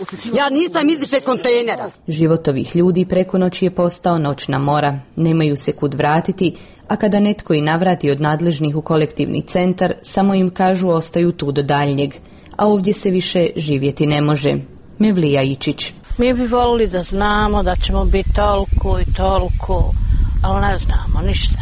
Ja nisam izviše kontejnera. Život ovih ljudi preko noći je postao noćna mora. Nemaju se kud vratiti, a kada netko i navrati od nadležnih u kolektivni centar, samo im kažu ostaju tu do daljnjeg. A ovdje se više živjeti ne može. Mevlija Ičić. Mi bi volili da znamo da ćemo biti toliko i toliko, ali ne znamo ništa.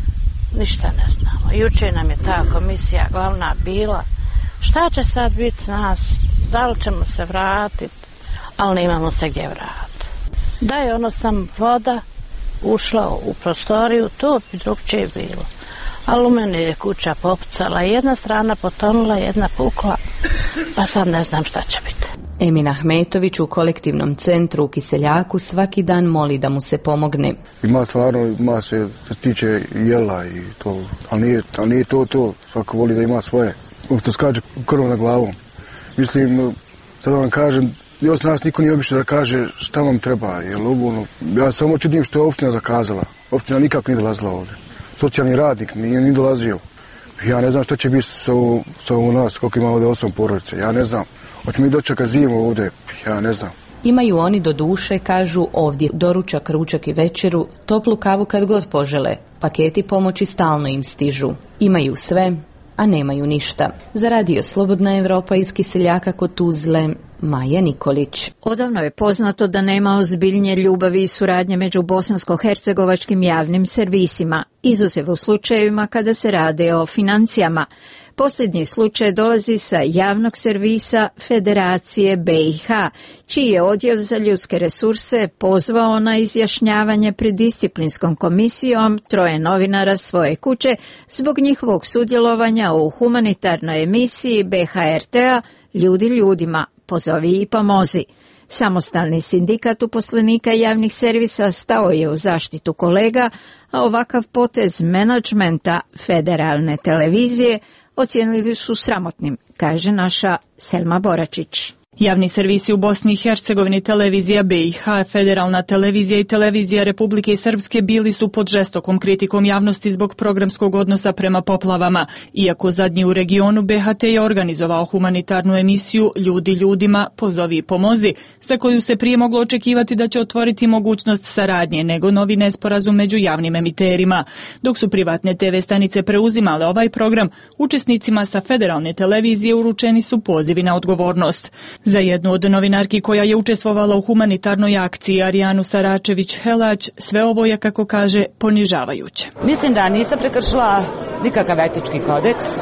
Ništa ne znamo. Juče nam je ta komisija glavna bila. Šta će sad biti s nas? Da li ćemo se vratiti? Ali ne imamo se gdje vratiti. Da je ono sam voda ušla u prostoriju, to bi drugčije bilo. Ali u mene je kuća popucala, jedna strana potonula, jedna pukla, pa sad ne znam šta će biti. Emin Ahmetović u kolektivnom centru u Kiseljaku svaki dan moli da mu se pomogne. Ima stvarno, ima se, se tiče jela i to, ali nije, ali nije to to, svako voli da ima svoje. To skače krv na glavom. Mislim, sad vam kažem, još nas niko nije obišao da kaže šta vam treba, jer ovo, ja samo čudim što je opština zakazala. Opština nikako nije dolazila ovdje. Socijalni radnik nije ni dolazio. Ja ne znam šta će biti sa, sa u nas, koliko ima ovdje osam porodice. Ja ne znam. Hoće mi dočeka zimu ovdje. Ja ne znam. Imaju oni do duše, kažu, ovdje doručak, ručak i večeru, toplu kavu kad god požele. Paketi pomoći stalno im stižu. Imaju sve, a nemaju ništa. Za radio Slobodna Evropa iz Kiseljaka kod Tuzle, Maja Nikolić. Odavno je poznato da nema ozbiljnije ljubavi i suradnje među bosansko-hercegovačkim javnim servisima, izuzev u slučajevima kada se radi o financijama. Posljednji slučaj dolazi sa javnog servisa Federacije be i ha, čiji je odjel za ljudske resurse pozvao na izjašnjavanje pred disciplinskom komisijom troje novinara svoje kuće zbog njihovog sudjelovanja u humanitarnoj emisiji be ha er te-a Ljudi ljudima, pozovi i pomozi. Samostalni sindikat uposlenika javnih servisa stao je u zaštitu kolega, a ovakav potez menadžmenta federalne televizije ocijenili su sramotnim, kaže naša Selma Boračić. Javni servisi u Bosni i Hercegovini, televizija be i ha, federalna televizija i televizija Republike Srpske bili su pod žestokom kritikom javnosti zbog programskog odnosa prema poplavama. Iako zadnji u regionu, be ha te je organizovao humanitarnu emisiju Ljudi ljudima, pozovi i pomozi, za koju se prije moglo očekivati da će otvoriti mogućnost saradnje nego novi nesporazum među javnim emiterima. Dok su privatne te ve stanice preuzimale ovaj program, učesnicima sa federalne televizije uručeni su pozivi na odgovornost. Za jednu od novinarki koja je učestvovala u humanitarnoj akciji, Arijanu Saračević-Helać, sve ovo je, kako kaže, ponižavajuće. Mislim da nisam prekršila nikakav etički kodeks,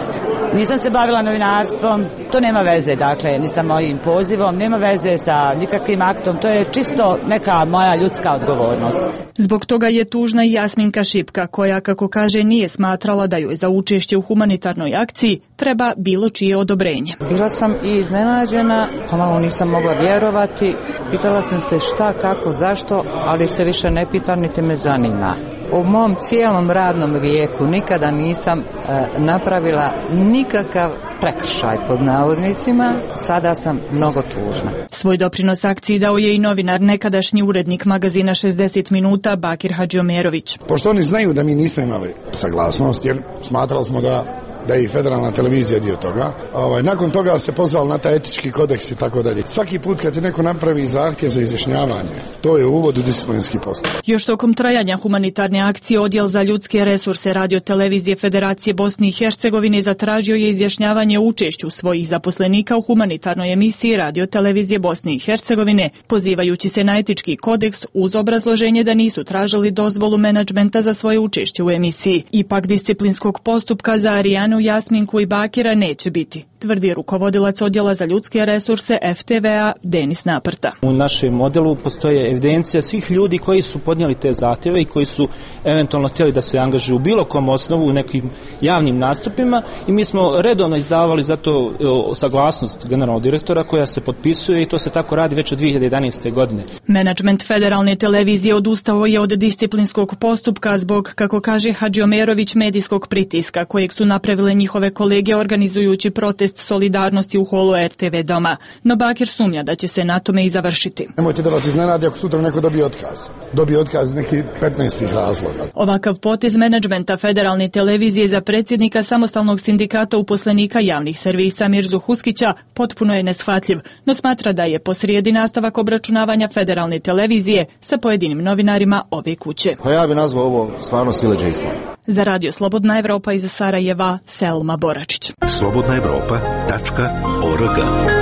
Nisam se bavila novinarstvom, to nema veze, dakle, ni sa mojim pozivom, nema veze sa nikakvim aktom, to je čisto neka moja ljudska odgovornost. Zbog toga je tužna i Jasminka Šipka, koja, kako kaže, nije smatrala da joj za učešće u humanitarnoj akciji treba bilo čije odobrenje. Bila sam i iznenađena, pomalo nisam mogla vjerovati, pitala sam se šta, kako, zašto, ali se više ne pitam niti me zanima. U mom cijelom radnom vijeku nikada nisam e, napravila nikakav prekršaj pod navodnicima, sada sam mnogo tužna. Svoj doprinos akciji dao je i novinar, nekadašnji urednik magazina šezdeset minuta Bakir Hadžiomerović. Pošto oni znaju da mi nismo imali saglasnost, jer smatrali smo da da je i federalna televizija dio toga. Ovaj, nakon toga se pozvali na taj etički kodeks i tako dalje. Svaki put kad ti neko napravi zahtjev za izjašnjavanje, to je uvod u disciplinski postupak. Još tokom trajanja humanitarne akcije Odjel za ljudske resurse Radio televizije Federacije Bosne i Hercegovine zatražio je izjašnjavanje o učešću svojih zaposlenika u humanitarnoj emisiji Radio televizije Bosne i Hercegovine, pozivajući se na etički kodeks uz obrazloženje da nisu tražili dozvolu menadžmenta za svoje učešće u emisiji. Ipak disciplinskog postupka za Arijanu, Jasminku i Bakira neće biti, tvrdi rukovodilac Odjela za ljudske resurse F T V-a Denis Naprta. U našem modelu postoje evidencija svih ljudi koji su podnijeli te zahtjeve i koji su eventualno htjeli da se angažuju u bilo kom osnovu u nekim javnim nastupima i mi smo redovno izdavali za to saglasnost generalnog direktora koja se potpisuje i to se tako radi već od dvije hiljade jedanaeste. godine. Menadžment federalne televizije odustao je od disciplinskog postupka zbog, kako kaže Hadžiomerović, medijskog pritiska kojeg su napravile njihove kolege organizujući protest solidarnosti u holu R T V doma. No Bakir sumnja da će se na tome i završiti. Nemojte da vas iznenadi ako sutra neko dobije otkaz. Dobije otkaz neki petnaest razloga. Ovakav potez menadžmenta federalne televizije za predsjednika samostalnog sindikata uposlenika javnih servisa Mirzu Huskića potpuno je neshvatljiv, no smatra da je posrijedi nastavak obračunavanja federalne televizije sa pojedinim novinarima ove kuće. Pa ja bi nazvao ovo stvarno siledžejstvo. Za Radio Slobodna Evropa iz Sarajeva, Selma Boračić. slobodna evropa tačka org.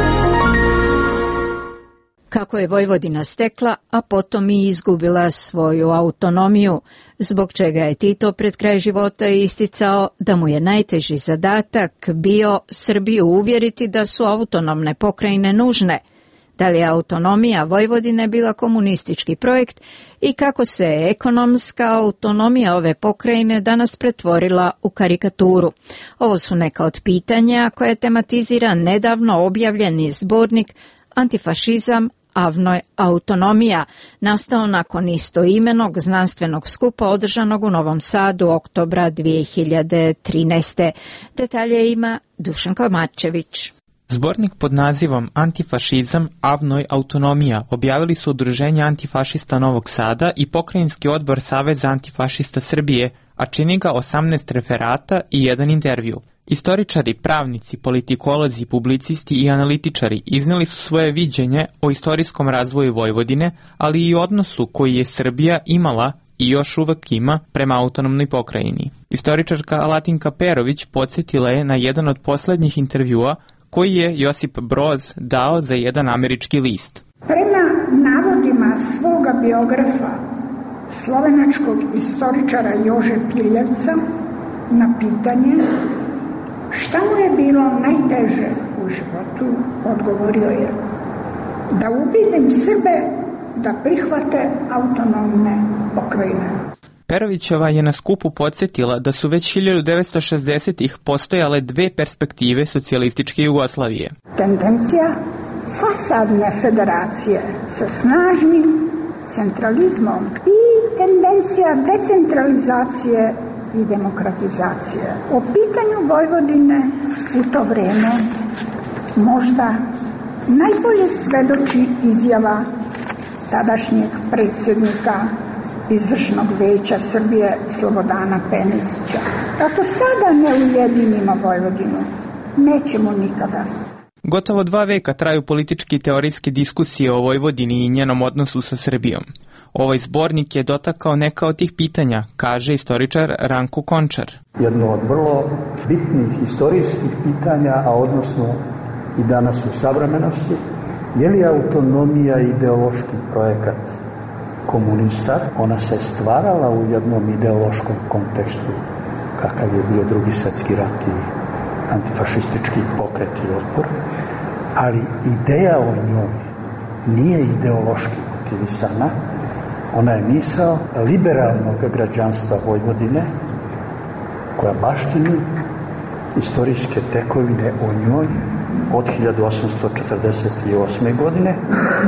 Kako je Vojvodina stekla, a potom i izgubila svoju autonomiju, zbog čega je Tito pred kraj života isticao da mu je najteži zadatak bio Srbiju uvjeriti da su autonomne pokrajine nužne, da li je autonomija Vojvodine bila komunistički projekt i kako se ekonomska autonomija ove pokrajine danas pretvorila u karikaturu. Ovo su neka od pitanja koje tematizira nedavno objavljeni zbornik Antifašizam, avnoj autonomija, nastao nakon istoimenog znanstvenog skupa održanog u Novom Sadu oktobra dvije hiljade trinaeste. Detalje ima Dušan Komarčević. Zbornik pod nazivom Antifašizam, avnoj autonomija objavili su Udruženje antifašista Novog Sada i Pokrajinski odbor Saveza antifašista Srbije, a čini ga osamnaest referata i jedan intervju. Istoričari, pravnici, politikolozi, publicisti i analitičari izneli su svoje viđenje o istorijskom razvoju Vojvodine, ali i odnosu koji je Srbija imala i još uvek ima prema autonomnoj pokrajini. Istoričarka Latinka Perović podsjetila je na jedan od poslednjih intervjua koji je Josip Broz dao za jedan američki list. Prema navodima svoga biografa, slovenačkog istoričara Jože Piljevca, na pitanje šta mu je bilo najteže u životu, odgovorio je da ubidim Srbe da prihvate autonomne pokrajine. Perovićeva je na skupu podsjetila da su već hiljadu devetsto šezdesetih postojale dve perspektive socijalističke Jugoslavije. Tendencija fasadne federacije sa snažnim centralizmom i tendencija decentralizacije i demokratizacije. O pitanju Vojvodine u to vreme možda najbolje svedoči izjava tadašnjeg predsjednika Izvršnog veća Srbije Slobodana Penezića. Ako sada ne ujedinimo Vojvodinu, nećemo nikada. Gotovo dva veka traju politički i teorijske diskusije o Vojvodini i njenom odnosu sa Srbijom. Ovaj zbornik je dotakao neka od tih pitanja, kaže istoričar Ranko Končar. Jedno od vrlo bitnih historijskih pitanja, a odnosno i danas u savremenosti, je li autonomija ideološki projekat komunista? Ona se stvarala u jednom ideološkom kontekstu, kakav je bio Drugi svjetski rat i antifašistički pokret i otpor, ali ideja o njoj nije ideološki motivisana. Ona je misao liberalnog građanstva Vojvodine koja baštini istorijske tekovine o njoj od hiljadu osamsto četrdeset osme. godine,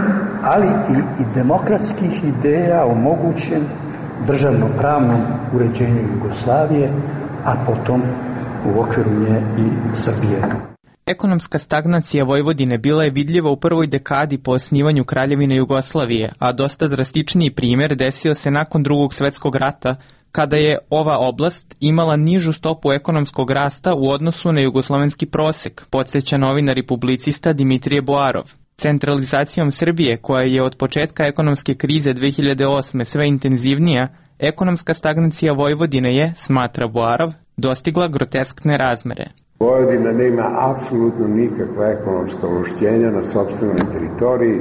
ali i, i demokratskih ideja o mogućem državno-pravnom uređenju Jugoslavije, a potom u okviru nje i Srbije. Ekonomska stagnacija Vojvodine bila je vidljiva u prvoj dekadi po osnivanju Kraljevine Jugoslavije, a dosta drastičniji primjer desio se nakon Drugog svjetskog rata, kada je ova oblast imala nižu stopu ekonomskog rasta u odnosu na jugoslovenski prosek, podsjeća novinar i publicista Dimitrije Boarov. Centralizacijom Srbije, koja je od početka ekonomske krize dve hiljade osme. sve intenzivnija, ekonomska stagnacija Vojvodine je, smatra Boarov, dostigla groteskne razmere. Vojvodina nema apsolutno nikakva ekonomska ovlašćenja na sopstvenoj teritoriji,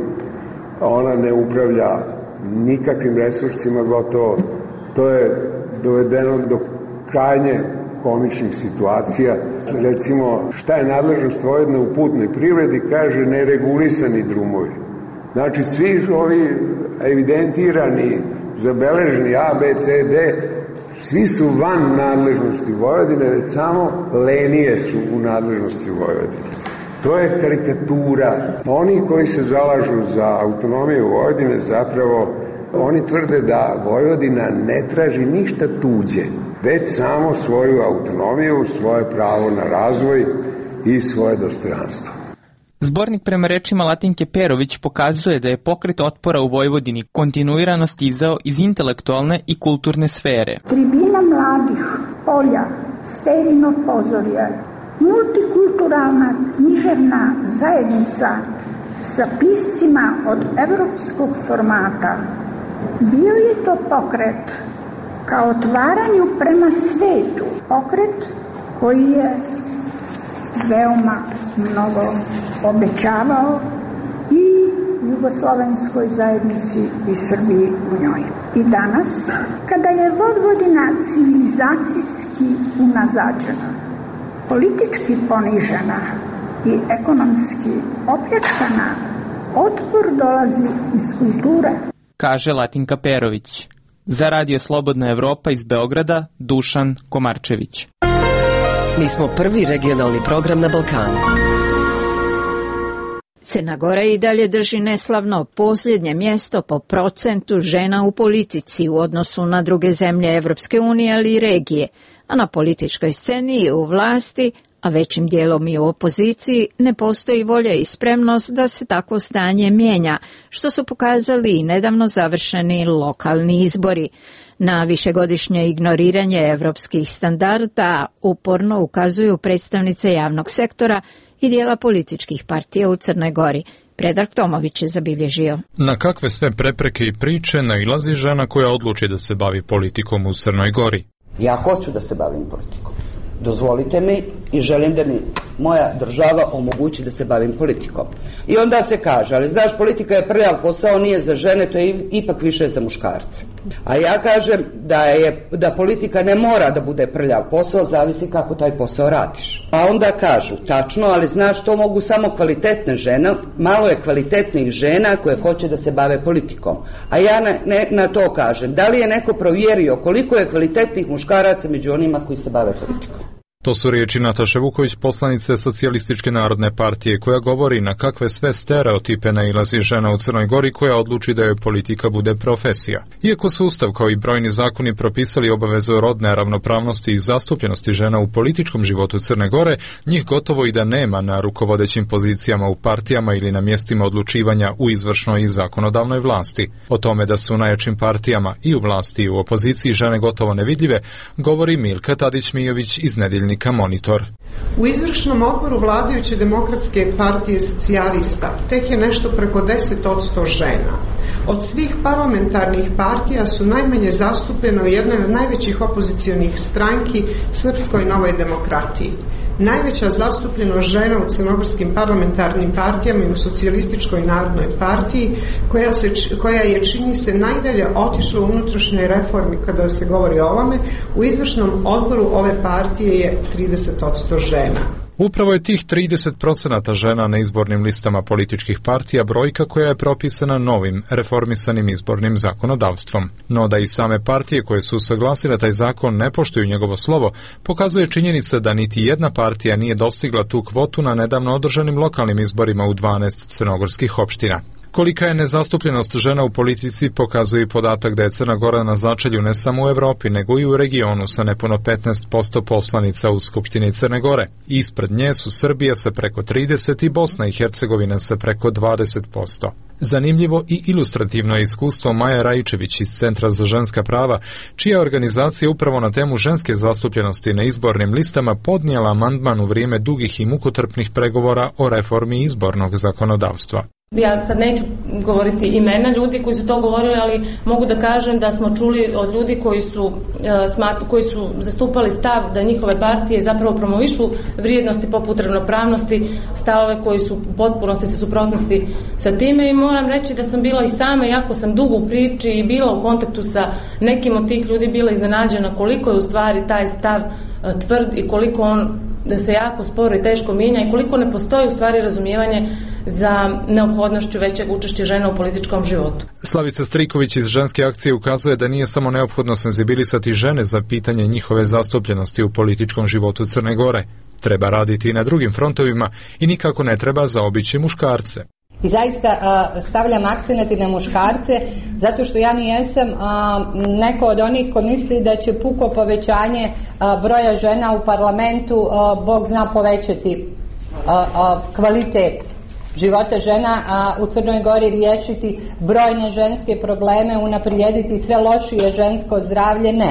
ona ne upravlja nikakvim resursima gotovo, to je dovedeno do krajnje komičnih situacija. Recimo, šta je nadležnost Vojvodine u putnoj privredi, kaže neregulisani drumovi. Znači, svi ovi evidentirani, zabeleženi A, B, C, D, svi su van nadležnosti Vojvodine, već samo lenije su u nadležnosti Vojvodine. To je karikatura. Oni koji se zalažu za autonomiju Vojvodine, zapravo, oni tvrde da Vojvodina ne traži ništa tuđe, već samo svoju autonomiju, svoje pravo na razvoj i svoje dostojanstvo. Zbornik prema rečima Latinke Perović pokazuje da je pokret otpora u Vojvodini kontinuirano stizao iz intelektualne i kulturne sfere. Tribina mladih, polja, Sterino pozorje, multikulturalna književna zajednica sa piscima od evropskog formata. Bio je to pokret kao otvaranju prema svetu, pokret koji je veoma mnogo obećavao i jugoslovenskoj zajednici i Srbiji u njoj. I danas, kada je Vojvodina civilizacijski unazađena, politički ponižena i ekonomski opljačkana, otpor dolazi iz kulture, kaže Latinka Perović. Za Radio Slobodna Evropa iz Beograda, Dušan Komarčević. Mi smo prvi regionalni program na Balkanu. Crna Gora i dalje drži neslavno posljednje mjesto po procentu žena u politici u odnosu na druge zemlje Evropske unije, ali i regije, a na političkoj sceni i u vlasti, a većim dijelom i u opoziciji, ne postoji volja i spremnost da se takvo stanje mijenja, što su pokazali i nedavno završeni lokalni izbori. Na višegodišnje ignoriranje evropskih standarda uporno ukazuju predstavnice javnog sektora i dijela političkih partija u Crnoj Gori. Predrag Tomović je zabilježio. Na kakve sve prepreke i priče nailazi žena koja odluči da se bavi politikom u Crnoj Gori? Ja hoću da se bavim politikom. Dozvolite mi i želim da mi moja država omogući da se bavim politikom. I onda se kaže, ali znaš, politika je prljav posao, nije za žene, to je ipak više za muškarce. A ja kažem da, je, da politika ne mora da bude prljav posao, zavisi kako taj posao radiš. A onda kažu, tačno, ali znaš, to mogu samo kvalitetne žene, malo je kvalitetnih žena koje hoće da se bave politikom. A ja na, ne, na to kažem, da li je neko provjerio koliko je kvalitetnih muškaraca među onima koji se bave politikom? To su riječi Nataše Vuković, poslanice Socijalističke narodne partije, koja govori na kakve sve stereotipe nailazi žena u Crnoj Gori koja odluči da joj politika bude profesija. Iako su Ustav kao i brojni zakoni propisali obavezu rodne ravnopravnosti i zastupljenosti žena u političkom životu Crne Gore, njih gotovo i da nema na rukovodećim pozicijama u partijama ili na mjestima odlučivanja u izvršnoj i zakonodavnoj vlasti. O tome da su u najjačim partijama i u vlasti i u opoziciji žene gotovo nevidljive, govori Milka Tadić-Mijović iz Nedeljnika Monitor. U izvršnom odboru vladajuće demokratske partije socijalista tek je nešto preko deset posto žena. Od svih parlamentarnih partija su najmanje zastupljene u jednoj od najvećih opozicionih stranki, Srpskoj novoj demokratiji. Najveća zastupljenost žena u crnogorskim parlamentarnim partijama i u socijalističkoj narodnoj partiji, koja, se, koja je, čini se, najdalje otišla u unutrašnjoj reformi kada se govori o ovome, u izvršnom odboru ove partije je trideset posto žena. Upravo je tih trideset procenata žena na izbornim listama političkih partija brojka koja je propisana novim, reformisanim izbornim zakonodavstvom. No da i same partije koje su usaglasile taj zakon ne poštuju njegovo slovo, pokazuje činjenica da niti jedna partija nije dostigla tu kvotu na nedavno održanim lokalnim izborima u dvanaest crnogorskih opština. Kolika je nezastupljenost žena u politici pokazuje i podatak da je Crna Gora na začelju ne samo u Evropi, nego i u regionu sa nepuno petnaest posto poslanica u Skupštini Crne Gore. Ispred nje su Srbija sa preko trideset i Bosna i Hercegovina sa preko dvadeset posto. Zanimljivo i ilustrativno je iskustvo Maje Rajčević iz Centra za ženska prava, čija organizacija upravo na temu ženske zastupljenosti na izbornim listama podnijela amandman u vrijeme dugih i mukotrpnih pregovora o reformi izbornog zakonodavstva. Ja sad neću govoriti imena ljudi koji su to govorili, ali mogu da kažem da smo čuli od ljudi koji su, koji su zastupali stav da njihove partije zapravo promovišu vrijednosti poput ravnopravnosti, stavove koji su u potpunosti sa suprotnosti sa time, i moram reći da sam bila i sama, jako sam dugo u priči i bila u kontaktu sa nekim od tih ljudi, bila iznenađena koliko je u stvari taj stav tvrd i koliko on da se jako sporo i teško mijenja i koliko ne postoji u stvari razumijevanje za neophodnošću većeg učešća žena u političkom životu. Slavica Striković iz Ženske akcije ukazuje da nije samo neophodno senzibilisati žene za pitanje njihove zastupljenosti u političkom životu Crne Gore. Treba raditi i na drugim frontovima i nikako ne treba zaobići muškarce. I zaista a, stavljam akcenat i na muškarce, zato što ja nijesam a, neko od onih ko misli da će puko povećanje a, broja žena u parlamentu a, Bog zna povećati a, a, kvalitet života žena, a u Crnoj Gori riješiti brojne ženske probleme, unaprijediti sve lošije žensko zdravlje, ne.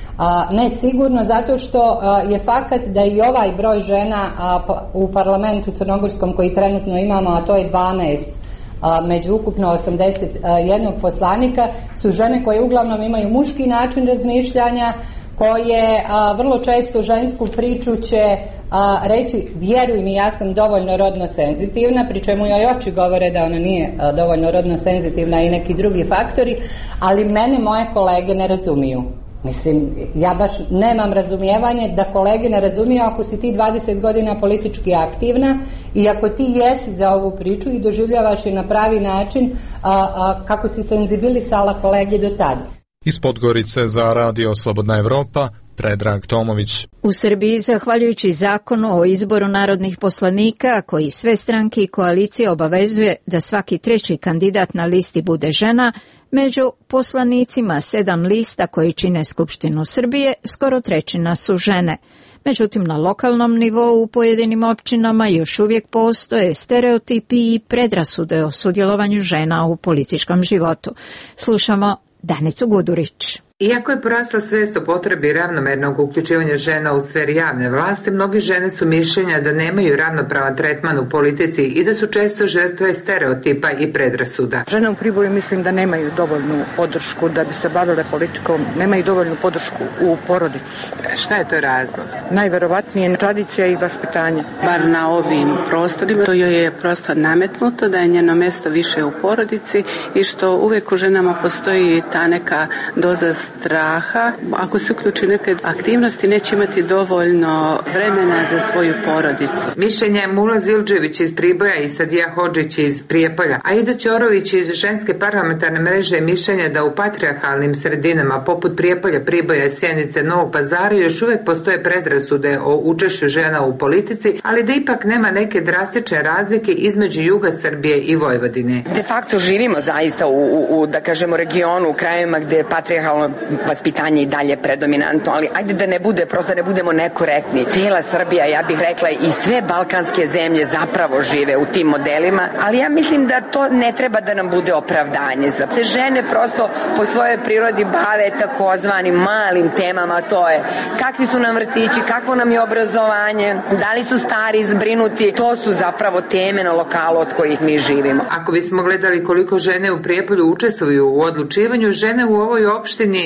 A, ne sigurno, zato što a, je fakat da i ovaj broj žena a, pa, u parlamentu crnogorskom koji trenutno imamo, a to je dvanaest a, među ukupno osamdeset jednog poslanika, su žene koje uglavnom imaju muški način razmišljanja, koje a, vrlo često žensku priču će a, reći vjeruj mi, ja sam dovoljno rodno senzitivna, pri čemu joj oči govore da ona nije a, dovoljno rodno senzitivna i neki drugi faktori, ali mene moje kolege ne razumiju. Mislim, ja baš nemam razumijevanje da kolege ne razumiju ako si ti dvadeset godina politički aktivna i ako ti jesi za ovu priču i doživljavaš je na pravi način a, a, kako si senzibilisala kolege do tada. Iz Podgorice za Radio Slobodna Evropa, Predrag Tomović. U Srbiji, zahvaljujući zakonu o izboru narodnih poslanika, koji sve stranke i koalicije obavezuje da svaki treći kandidat na listi bude žena, među poslanicima sedam lista koji čine Skupštinu Srbije, skoro trećina su žene. Međutim, na lokalnom nivou u pojedinim općinama još uvijek postoje stereotipi i predrasude o sudjelovanju žena u političkom životu. Slušamo Danicu Gudurić. Iako je porasla svijest o potrebi ravnomernog uključivanja žena u sferi javne vlasti, mnogi žene su mišljenja da nemaju ravnopravan tretman u politici i da su često žrtve stereotipa i predrasuda. Žene u Priboju mislim da nemaju dovoljnu podršku da bi se bavile politikom, nemaju dovoljnu podršku u porodici. Šta je to razlog? Najverovatnije tradicija i vaspitanje. Bar na ovim prostorima to joj je prosto nametnuto da je njeno mjesto više u porodici i što uvijek u ženama postoji ta neka doza straha. Ako se uključi neke aktivnosti, neće imati dovoljno vremena za svoju porodicu. Mišljenje je Mula Zildžević iz Priboja i Sadija Hodžić iz Prijepolja. Aida Ćorović iz Ženske parlamentarne mreže mišljenja da u patrijarhalnim sredinama poput Prijepolja, Priboja, Sjenice, Novog Pazara još uvijek postoje predrasude o učešću žena u politici, ali da ipak nema neke drastične razlike između juga Srbije i Vojvodine. De facto živimo zaista u, u, u da kažemo regionu, u krajevima gde je patrijarhalno vaspitanje i dalje predominantno, ali ajde da ne bude, prosto ne budemo nekorektni. Cijela Srbija, ja bih rekla, i sve balkanske zemlje zapravo žive u tim modelima, ali ja mislim da to ne treba da nam bude opravdanje. Za te žene prosto po svojoj prirodi bave takozvanim malim temama, to je kakvi su nam vrtići, kakvo nam je obrazovanje, da li su stari zbrinuti, to su zapravo teme na lokalu od kojih mi živimo. Ako bismo gledali koliko žene u Prijepolju učestvuju u odlučivanju, žene u ovoj opštini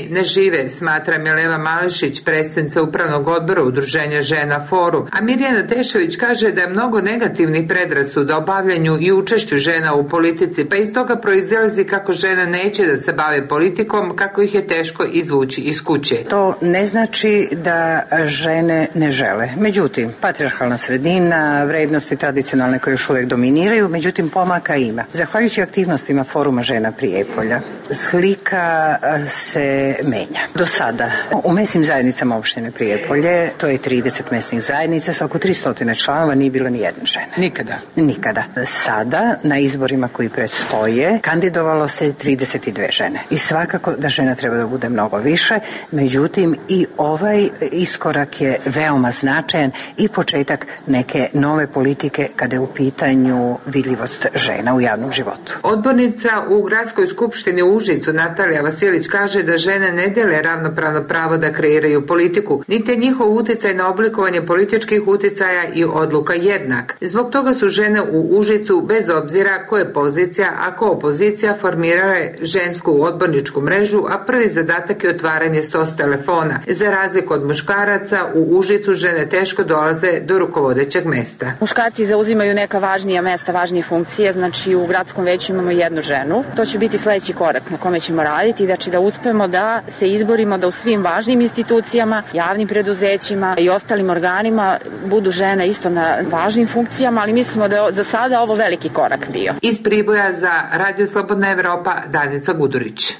ženi ne žive, smatra Mileva Mališić, predsjednica upravnog odbora Udruženja žena Forum. A Mirjana Tešević kaže da je mnogo negativnih predrasuda o bavljanju i učešću žena u politici, pa iz toga proizilazi kako žena neće da se bave politikom, kako ih je teško izvući iz kuće. To ne znači da žene ne žele. Međutim, patrijarhalna sredina, vrednosti tradicionalne koje još uvijek dominiraju, međutim pomaka ima. Zahvaljujući aktivnostima Foruma žena Prijepolja, slika se menja. Do sada u mesnim zajednicama opštine Prijepolje, to je trideset mesnih zajednica sa oko tristo članova, nije bilo ni jedne žene. Nikada? Nikada. Sada na izborima koji predstoje kandidovalo se trideset dve žene. I svakako da žena treba da bude mnogo više, međutim i ovaj iskorak je veoma značajan i početak neke nove politike kada je u pitanju vidljivost žena u javnom životu. Odbornica u Gradskoj skupštini u Užicu Natalija Vasilić kaže da žene ne dele ravnopravno pravo da kreiraju politiku, niti je njihov uticaj na oblikovanje političkih uticaja i odluka jednak. Zbog toga su žene u Užicu, bez obzira ko je pozicija, a ko opozicija, formirale žensku odborničku mrežu, a prvi zadatak je otvaranje S O S telefona. Za razliku od muškaraca, u Užicu žene teško dolaze do rukovodećeg mesta. Muškarci zauzimaju neka važnija mesta, važnije funkcije, znači u gradskom veću imamo jednu ženu. To će biti sledeći korak na kome ćemo raditi, znači da uspemo da se izborimo da u svim važnim institucijama, javnim preduzećima i ostalim organima budu žene isto na važnim funkcijama, ali mislimo da je za sada ovo veliki korak bio. Iz Priboja za Radio Slobodna Evropa, Danica Gudurić.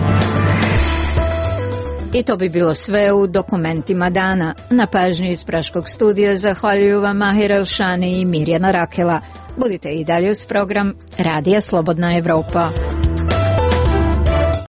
I to bi bilo sve u dokumentima dana. Na pažnju iz Praškog studija zahvaljuju vam Mahir Elšani i Mirjana Rakela. Budite i dalje uz program Radija Slobodna Evropa.